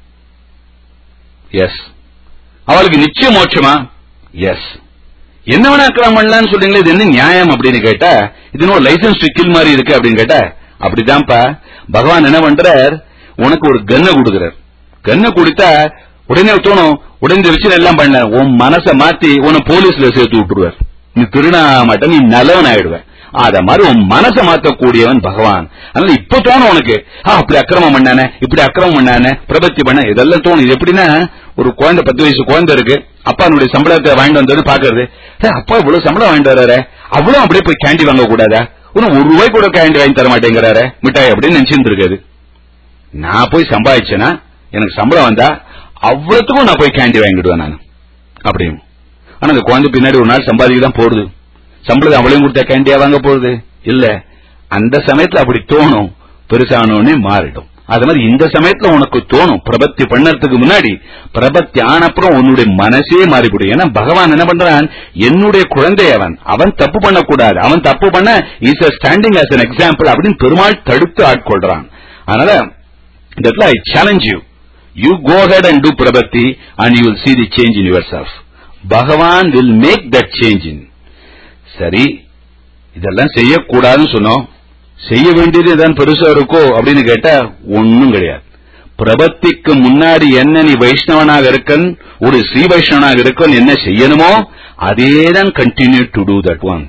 எஸ். அவளுக்கு நிச்சயம் மோட்சமா? எஸ். என்னவன அக்கிரமம் பண்ணலான்னு சொல்றீங்களா, இது என்ன நியாயம் அப்படின்னு கேட்டா, இது ஒரு லைசன்ஸ் டு கில் மாதிரி இருக்கு அப்படின்னு கேட்டா, அப்படிதான்ப்பா. பகவான் என்ன பண்றார், உனக்கு ஒரு கன்னை கொடுக்கிறார். கன்னை கொடுத்தா உடனே தோணும், உடனே வச்சு எல்லாம் பண்ண, உன் மனசை மாத்தி உன்னை போலீஸ்ல சேர்த்து விட்டுருவார். நீ திருடா மாட்ட, நீ நல்லவன் ஆயிடுவ. அத மாதிரி உன் மனசை மாத்தக்கூடியவன் பகவான். அதனால இப்ப தோணும் உனக்கு, அப்படி அக்கிரமம் பண்ணானே, இப்படி அக்கிரமம் பண்ணானே, பிரபத்தி பண்ண, இதெல்லாம் தோணும். இது எப்படின்னா, ஒரு குழந்தை 10 வயசு குழந்தை இருக்கு, அப்பா என்னுடைய சம்பளத்தை வாங்கிட்டு வந்தது பாக்குறது, அப்பா இவ்வளவு சம்பளம் வாங்கிட்டு வர்றாரு, அவ்வளவு அப்படியே போய் கேண்டி வாங்க கூடாதா, ₹1 கூட கேண்டி வாங்கி தர மாட்டேங்கிறாரு மிட்டாய் அப்படின்னு நினைச்சிட்டு இருக்காது. நான் போய் சம்பாதிச்சேன்னா எனக்கு சம்பளம் வந்தா அவ்வளவுக்கும் நான் போய் கேண்டி வாங்கிடுவேன் நான் அப்படியும். ஆனா அந்த குழந்தை பின்னாடி ஒரு நாள் சம்பாதிக்கதான் போடுது, சம்பளம் அவளையும் கொடுத்தா கேண்டியா வாங்க போகுது இல்ல. அந்த சமயத்துல அப்படி தோணும், பெருசானோன்னு மாறிடும். அது மாதிரி இந்த சமயத்துல உனக்கு தோணும், பிரபத்தி பண்ணறதுக்கு முன்னாடி, பிரபத்தி ஆனப்புறம் உன்னுடைய மனசே மாறிவிடும். ஏன்னா பகவான் என்ன பண்றான், என்னுடைய குழந்தை அவன் தப்பு பண்ணக்கூடாது, அவன் தப்பு பண்ண is standing as an example அப்படின்னு பெருமாள் தடுத்து ஆட்கொள்றான். அதனால that I challenge you go ahead and do prabhati and you will see the change in yourself. Bhagavan will make that change in. சரி, இதெல்லாம் செய்யக்கூடாதுன்னு சொன்னோம், செய்ய வேண்டியது தான் பெருசா இருக்கோ அப்படின்னு கேட்டா ஒன்னும் கிடையாது. பிரபத்திக்கு முன்னாடி என்ன நீ வைஷ்ணவனாக இருக்கன், ஒரு ஸ்ரீ வைஷ்ணவனாக இருக்கன், என்ன செய்யணுமோ அதேதான் continue to do that one.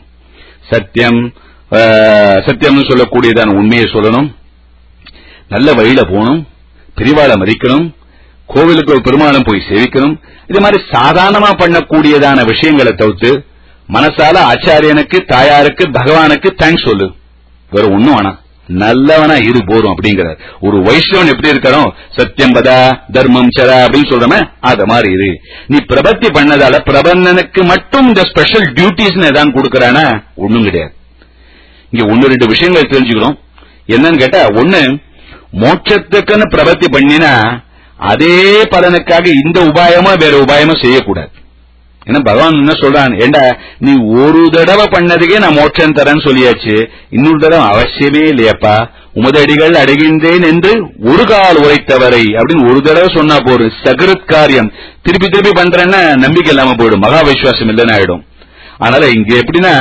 சத்தியம்னு சொல்லக்கூடியதான் உண்மையை சொல்லணும், நல்ல வழியில போகணும், பிரிவாளை மதிக்கணும், கோவிலுக்கு பெருமாளும் போய் சேவிக்கணும். இது மாதிரி சாதாரணமா பண்ணக்கூடியதான விஷயங்களை தவிர்த்து மனசால ஆச்சாரியனுக்கு, தாயாருக்கு, பகவானுக்கு தேங்க்ஸ் சொல்லு, வேற ஒண்ணும் வேணாம், நல்லவனா இரு போதும் அப்படிங்கிறார். ஒரு வைஷ்ணவன் எப்படி இருக்காரோ, சத்தியம் பதா தர்மம் சரா அப்படின்னு சொல்றமே அத மாதிரி இரு. நீ பிரபத்தி பண்ணதால பிரபந்தனுக்கு மட்டும் இந்த ஸ்பெஷல் டியூட்டிஸ் ஏதான் கொடுக்கறானா ஒண்ணும் கிடையாது. இங்க 1-2 விஷயங்கள் தெரிஞ்சுக்கணும். என்னன்னு கேட்டா, ஒண்ணு, மோட்சத்துக்குன்னு பிரபத்தி பண்ணினா அதே பலனுக்காக இந்த உபாயமா வேற உபாயமா செய்யக்கூடாது. ஏன்னா பகவான் என்ன சொல்றான், ஏண்டா நீ ஒரு தடவை பண்ணதுக்கே நான் மோட்சம் தரேன்னு சொல்லியாச்சு, இன்னொரு தடவை அவசியமே இல்லையப்பா, உமதடிகள் அடைகின்றேன் என்று ஒரு கால் உரைத்தவரை அப்படின்னு ஒரு தடவை சொன்னா போரு, சகிருத் காரியம் திருப்பி திருப்பி பண்றேன்னா நம்பிக்கை இல்லாம போயிடும், மகா விசுவாசம் இல்லைன்னு ஆயிடும். அதனால இங்க எப்படின்னா,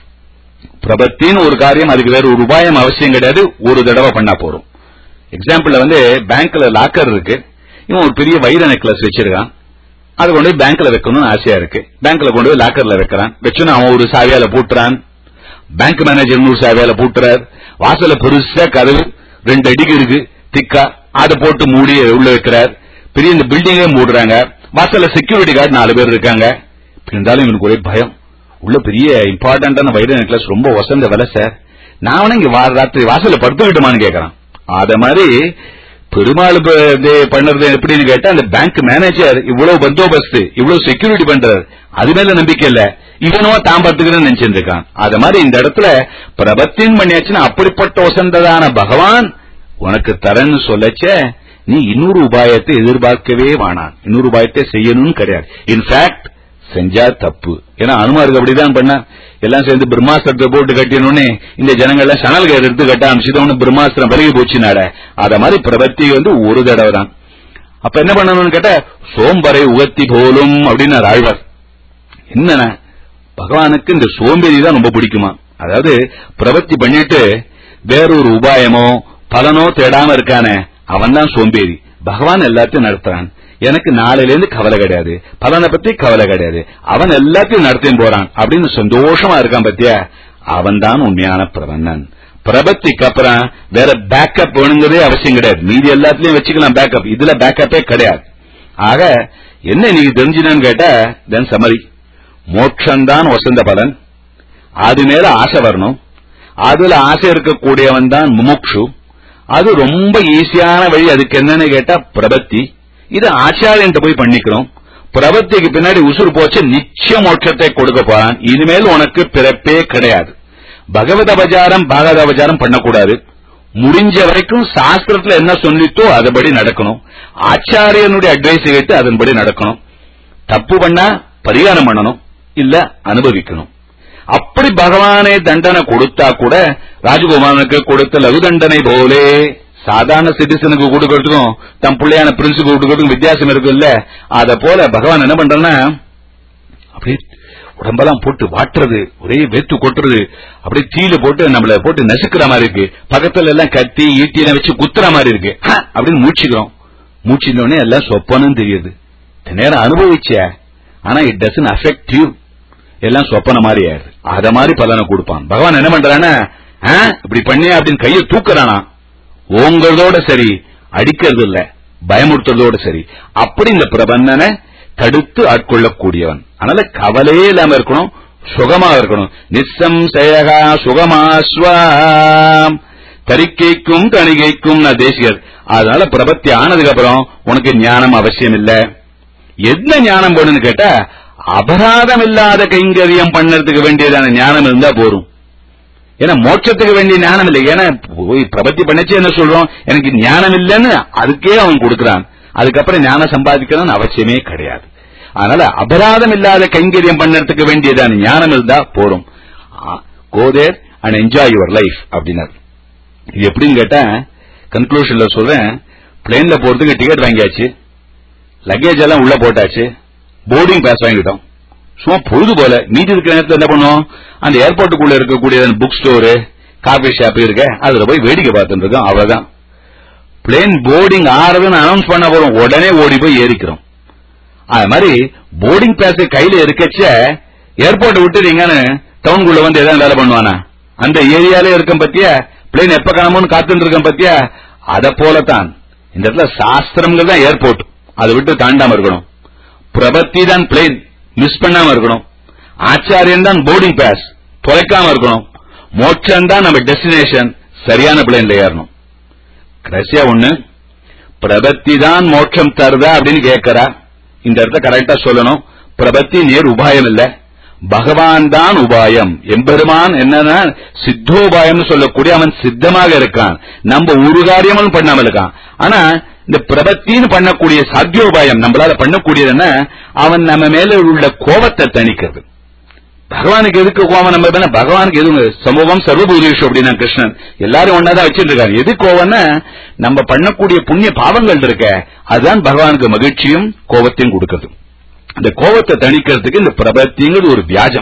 பிரபத்தின்னு ஒரு காரியம், அதுக்கு வேற ஒரு உபாயம் அவசியம் கிடையாது, ஒரு தடவை பண்ணா போறோம். எக்ஸாம்பிள் பேங்க்ல லாக்கர் இருக்கு, இவன் ஒரு பெரிய வைர நெக்லஸ் வச்சிருக்கான், அதை கொண்டு போய் பேங்க்ல வைக்கணும்னு ஆசையா இருக்கு, பேங்க்ல கொண்டு போய் லாக்கர்ல வைக்கிறான், வச்சுன்னு அவன் ஒரு சாவியால பூட்டுறான், பேங்க் மேனேஜர் ஒரு சாவியால பூட்டுறார், வாசல பெருசா கதவு 2 அடிக்கு இருக்கு திக்கா, அதை போட்டு மூடி உள்ள வைக்கிறார், பெரிய இந்த பில்டிங்கே மூடுறாங்க, வாசல்ல செக்யூரிட்டி கார்டு 4 பேர் இருக்காங்க. இருந்தாலும் இவனுக்கு ஒரே பயம், உள்ள பெரிய இம்பார்ட்டன்டான வைர நெக்லஸ் ரொம்ப வசந்த விலை சார், நான் இங்க ராத்திரி வாசல்ல படுத்துக்கிட்டுமான்னு கேட்கறான். அத மாதிரி பெருமாள் பண்றது எப்படின்னு கேட்டா, அந்த பேங்க் மேனேஜர் இவ்வளவு பந்தோபஸ்து, இவ்வளவு செக்யூரிட்டி பண்றாரு, அது மேல நம்பிக்கை இல்ல, இவனோ தான் பத்துக்கிறேன்னு நினைச்சிட்டு இருக்கான். அது மாதிரி இந்த இடத்துல பிரபத்தின் பண்ணியாச்சுன்னா அப்படிப்பட்ட வசந்ததான பகவான் உனக்கு தரன்னு சொல்லச்ச நீ இன்னொரு உபாயத்தை எதிர்பார்க்கவே வேணாம், இன்னொரு உபாயத்தை செய்யணும்னு கிடையாது. இன்ஃபேக்ட் செஞ்சா தப்பு. ஏன்னா அனுமாருக்கு அப்படிதான் பண்ண, எல்லாம் சேர்ந்து பிரம்மாஸ்திரத்தை போட்டு கட்டினோடனே இந்த ஜனங்கள்லாம் சணல் கயிறு எடுத்து கட்ட ஆரம்பிச்சுட்டு பிரம்மாஸ்திரம் பிறகு போச்சுனாட. அத மாதிரி பிரபத்தி ஒரு தடவை தான். அப்ப என்ன பண்ணணும்னு கேட்ட, சோம்பரை உகத்தி போலும் அப்படின்னு ஆழ்வார். என்ன பகவானுக்கு இந்த சோம்பேறி தான் ரொம்ப பிடிக்குமா, அதாவது பிரபத்தி பண்ணிட்டு வேறொரு உபாயமோ பலனோ தேடாம இருக்கானே அவன் தான் சோம்பேறி. பகவான் எல்லாத்தையும் நடத்துறான், எனக்கு நாளையிலேருந்து கவலை கிடையாது, பலனை பத்தி கவலை கிடையாது, அவன் எல்லாத்தையும் நடத்தின்னு போறான் அப்படின்னு சந்தோஷமா இருக்கான் பத்தியா, அவன் தான் உண்மையான பிரபந்தன். பிரபத்திக்கு அப்புறம் வேற பேக்கப் வேணுங்கிறதே அவசியம் கிடையாது, மீதி எல்லாத்திலயும் வச்சுக்கலாம் பேக்கப், இதுல பேக்கப்பே கிடையாது. ஆக என்ன நீங்க தெரிஞ்சுன்னு கேட்டா, தென் சமரி, மோட்சம்தான் வசந்த பலன், அது மேல ஆசை வரணும், அதுல ஆசை இருக்கக்கூடியவன் தான் முமுக்ஷு, அது ரொம்ப ஈஸியான வழி. அதுக்கு என்னன்னு கேட்டா பிரபத்தி, இது ஆச்சாரியன்ட்ட போய் பண்ணிக்கிறோம். பிரபத்திக்கு பின்னாடி உசுறு போச்சு, நிச்சய மோட்சத்தை கொடுக்க போறான், இனிமேல் உனக்கு பிறப்பே கிடையாது. பகவத் அபச்சாரம் பாகவத அபச்சாரம் பண்ணக்கூடாது, முடிஞ்ச வரைக்கும் சாஸ்திரத்துல என்ன சொல்லித்தோ அதுபடி நடக்கணும், ஆச்சாரியனுடைய அட்வைஸ் கேட்டு அதன்படி நடக்கணும், தப்பு பண்ணா பரிகாரம் பண்ணணும், இல்ல அனுபவிக்கணும். அப்படி பகவானே தண்டனை கொடுத்தா கூட ராஜகுமாரனுக்கு கொடுத்த லகு தண்டனை போலே சாதாரண சிட்டிசனுக்கு கொடுக்கறதுக்கும் தம் பிள்ளையான பிரின்ஸுக்கு கொடுக்கறதுக்கும் வித்தியாசம் இருக்கு இல்ல, அத போல பகவான் என்ன பண்றன்னா அப்படியே உடம்பெல்லாம் போட்டு வாட்டுறது, ஒரே வேத்து கொட்டுறது, அப்படியே தீல போட்டு நம்மள போட்டு நசுக்கிற மாதிரி இருக்கு, பக்கத்துல எல்லாம் கத்தி ஈட்டியில வச்சு குத்துற மாதிரி இருக்கு அப்படின்னு மூச்சுக்கிறோம். மூச்சினோடனே எல்லாம் சொப்பனும் தெரியுது, நேரம் அனுபவிச்ச, ஆனா இட் டசன்ட் அஃபெக்ட் யூ, எல்லாம் சொப்பன மாதிரி ஆயிடுது. அத மாதிரி பலனை கொடுப்பான். பகவான் என்ன பண்றானா, இப்படி பண்ணி அப்படின்னு கையை தூக்குறானா, ஓங்கறதோட சரி, அடிக்கிறது இல்ல, பயமுறுத்துறதோட சரி. அப்படி இந்த பிரபந்தனை தடுத்து ஆட்கொள்ளக்கூடியவன். அதனால கவலையே இல்லாம இருக்கணும், சுகமா இருக்கணும். நிசம்சயகா சுகமாஸ்வாம் தரிக்கைக்கும் தணிகைக்கும் நான் தேசிகர். அதனால பிரபத்தி ஆனதுக்கு அப்புறம் உனக்கு ஞானம் அவசியம் இல்ல. என்ன ஞானம் போடுன்னு கேட்டா, அபராதம் இல்லாத கைங்கரியம் பண்ணறதுக்கு வேண்டியதான ஞானம் இருந்தா போரும். ஏன்னா மோட்சத்துக்கு வேண்டிய ஞானம் இல்லை. ஏன்னா பிரபத்தி பண்ணச்சு என்ன சொல்றோம், எனக்கு ஞானம் இல்லைன்னு அதுக்கே அவன் கொடுக்கறான். அதுக்கப்புறம் ஞானம் சம்பாதிக்கணும்னு அவசியமே கிடையாது. அதனால அபராதம் இல்லாத கைங்கரியம் பண்ணறதுக்கு வேண்டியதான ஞானம் இருந்தா போரும். Go there and enjoy your life அப்படின்னாரு. இது எப்படின்னு கேட்டா, கன்க்ளூஷன்ல சொல்றேன், பிளேன்ல போறதுக்கு டிக்கெட் வாங்கியாச்சு, லக்கேஜ் எல்லாம் உள்ள போட்டாச்சு, போர்டிங் பாஸ் வாங்கிட்டோம். சும்மா பொழுது போல மீதி இருக்கிற நேரத்தில் என்ன பண்ணுவோம், அந்த ஏர்போர்ட்டுக்குள்ள இருக்கக்கூடிய புக் ஸ்டோரு, காபி ஷாப் இருக்க, அதுல போய் வேடிக்கை பார்த்துட்டு இருக்கோம். அவ்வளவுதான். பிளேன் போர்டிங் ஆறதுன்னு அனௌன்ஸ் பண்ண போறோம், உடனே ஓடி போய் ஏறிக்கிறோம். அது மாதிரி போர்டிங் பாஸ் கையில இருக்கச்ச ஏர்போர்ட்டை விட்டுறீங்கன்னு டவுனுக்குள்ள வந்து எதாவது வேலை பண்ணுவானா, அந்த ஏரியாலே இருக்க பத்தியா, பிளேன் எப்ப காணாமோன்னு காத்துட்டு இருக்க பத்தியா. அத போலத்தான் இந்த இடத்துல சாஸ்திரங்கள் தான் ஏர்போர்ட், அதை விட்டு தாண்டாம இருக்கணும். பிரபத்தி தான் பிளேன், மிஸ் பண்ணாம இருக்கணும். ஆச்சாரியன் தான் போர்டிங் பாஸ், தொலைக்காம இருக்கணும். மோட்சம் தான் நம்ம டெஸ்டினேஷன், சரியான பிளேன்ல ஏறணும். கடைசியா ஒண்ணு, பிரபத்தி தான் மோட்சம் தருதா அப்படின்னு கேட்கறா. இந்த இடத்துல கரெக்டா சொல்லணும், பிரபத்தி நேர் உபாயம் இல்ல, பகவான் தான் உபாயம். எம்பெருமான் என்னன்னா சித்தோபாயம் சொல்லக்கூடிய, அவன் சித்தமாக இருக்கான், நம்ம ஒரு காரியமும் பண்ணாம இருக்கான். ஆனா இந்த பிரபத்தின்னு பண்ணக்கூடிய சாத்தியோபாயம் நம்மளால பண்ணக்கூடியதுன்னா, அவன் நம்ம மேல உள்ள கோபத்தை தணிக்கிறது. பகவானுக்கு எதுக்கு கோபம் நம்ம மேல, பகவானுக்கு எது சமூகம் சர்வபூதேஷு அப்படின்னா கிருஷ்ணன் எல்லாரும் ஒன்னாதான் வச்சிட்டு இருக்காரு. எது கோபம்னா, நம்ம பண்ணக்கூடிய புண்ணிய பாவங்கள் இருக்க, அதுதான் பகவானுக்கு மகிழ்ச்சியும் கோபத்தையும் கொடுக்கிறது. இந்த கோபத்தை தணிக்கிறதுக்கு இந்த பிரபத்திங்கிறது ஒரு வியாஜம்.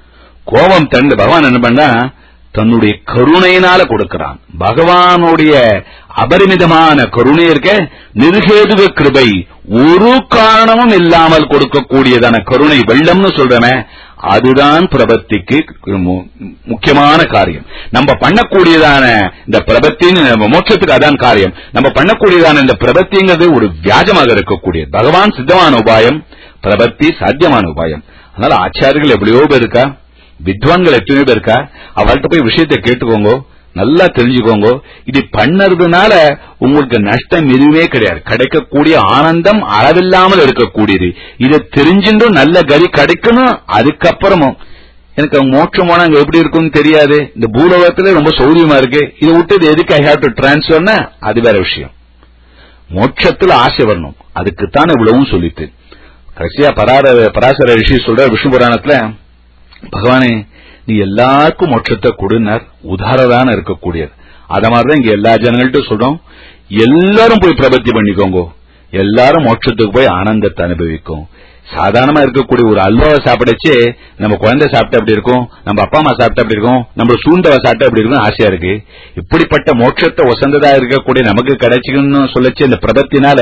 கோபம் தண்டு பகவான் என்ன பண்ணா, தன்னுடைய கருணையினால கொடுக்கிறான். பகவானுடைய அபரிமிதமான கருணை இருக்க, நிர்ஹேதுக கிருபை, ஒரு காரணமும் இல்லாமல் கொடுக்கக்கூடியதான கருணை வெள்ளம்னு சொல்றமே, அதுதான் பிரபத்திக்கு முக்கியமான காரியம். நம்ம பண்ணக்கூடியதான இந்த பிரபத்தின்னு மோட்சத்துக்கு அதான் காரியம். நம்ம பண்ணக்கூடியதான இந்த பிரபத்திங்கிறது ஒரு வியாஜமாக இருக்கக்கூடியது. பகவான் சித்தமான உபாயம், பிரபத்தி சாத்தியமான உபாயம். அதனால ஆச்சாரியர்கள் எவ்வளவோ பேர் இருக்கா, வித்வான்கள் எத்தனையோ பேர் இருக்கா. அவள்கிட்ட போய் விஷயத்தை கேட்டுக்கோங்க, நல்லா தெரிஞ்சுக்கோங்க. இது பண்ணறதுனால உங்களுக்கு நஷ்டம் எதுவுமே கிடையாது. கிடைக்கக்கூடிய ஆனந்தம் அளவில்லாமல் இருக்கக்கூடியது. இதை தெரிஞ்சுட்டும் நல்ல கதி கிடைக்கணும். அதுக்கப்புறமும் எனக்கு மோட்சம் போனா அங்க எப்படி இருக்கும்னு தெரியாது, இந்த பூலோகத்துல ரொம்ப சௌரியமா இருக்கு, இதை விட்டு எதுக்கு ஐ ஹேவ் டு டிரான்ஸ்ஃபர்னா அது வேற விஷயம். மோட்சத்துல ஆசை வரணும், அதுக்குத்தான் இவ்வளவும் சொல்லிட்டு கடைசியா பராசர ரிஷி சொல்ற விஷ்ணு புராணத்துல, பகவானே நீ எல்லாருக்கும் மோட்சத்தை கொடுனார், உதாரதான இருக்கக்கூடியது. அத மாதிரிதான் இங்க எல்லா ஜனங்கள்ட்ட சொல்றோம், எல்லாரும் போய் பிரபத்தி பண்ணிக்கோங்க, எல்லாரும் மோட்சத்துக்கு போய் ஆனந்தத்தை அனுபவிக்கும். சாதாரணமா இருக்கக்கூடிய ஒரு அல்வாவை சாப்பிடச்சே நம்ம குழந்தை சாப்பிட்டா அப்படி இருக்கும், நம்ம அப்பா அம்மா சாப்பிட்டா அப்படி இருக்கும், நம்ம சூண்டவை சாப்பிட்டா அப்படி இருக்கும், ஆசையா இருக்கு. இப்படிப்பட்ட மோட்சத்தை வசந்ததா இருக்கக்கூடிய நமக்கு கிடைச்சுக்கணும்னு சொல்லச்சு இந்த பிரபத்தினால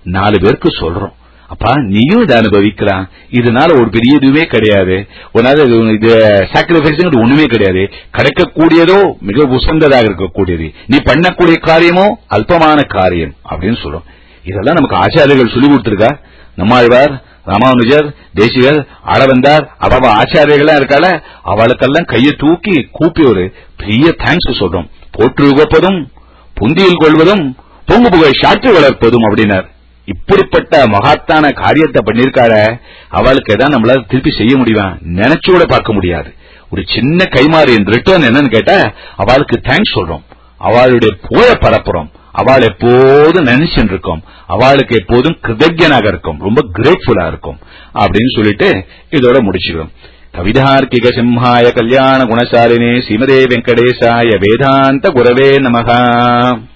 4 பேருக்கு சொல்றோம், அப்பா நீயும் இதை அனுபவிக்கலாம், இதனால ஒரு பெரிய இதுவே கிடையாது, இது சாக்ரிஃபைஸ் ஒண்ணுமே கிடையாது, கிடைக்கக்கூடியதோ மிக உசந்ததாக இருக்கக்கூடியது, நீ பண்ணக்கூடிய காரியமோ அல்பமான காரியம் அப்படின்னு சொல்றோம். இதெல்லாம் நமக்கு ஆச்சாரியர்கள் சொல்லி கொடுத்திருக்கா. நம்மாழ்வார், ராமானுஜர், தேசிகர், ஆளவந்தார், அவ ஆச்சாரியர்களா இருக்கால, அவளுக்கெல்லாம் கையை தூக்கி கூப்பி ஒரு பெரிய தேங்க்ஸ் சொல்றோம். போற்று உகப்பதும் புந்தியில் கொள்வதும் பொங்கு புகை சாற்று வளர்ப்பதும் அப்படின்னார். இப்படிப்பட்ட மகாத்தான காரியத்தை பண்ணிருக்கார, அவளுக்கு எதாவது நம்மளால திருப்பி செய்ய முடியுமா, நினைச்சு கூட பார்க்க முடியாது. ஒரு சின்ன கைமாறு ரிட்டர்ன் என்னன்னு கேட்டா அவளுக்கு தேங்க்ஸ் சொல்றோம், அவளுடைய புகழ பரப்புறோம், அவள் எப்போதும் நினைச்சுட்டு இருக்கோம், அவளுக்கு எப்போதும் கிருதஜனாக இருக்கும், ரொம்ப கிரேட்ஃபுல்லா இருக்கும் அப்படின்னு சொல்லிட்டு இதோட முடிச்சுக்கிறோம். கவிதார்க்கிக சிம்ஹாய கல்யாண குணசாலினே ஸ்ரீமதே வெங்கடேசாய வேதாந்த குரவே நமஹ.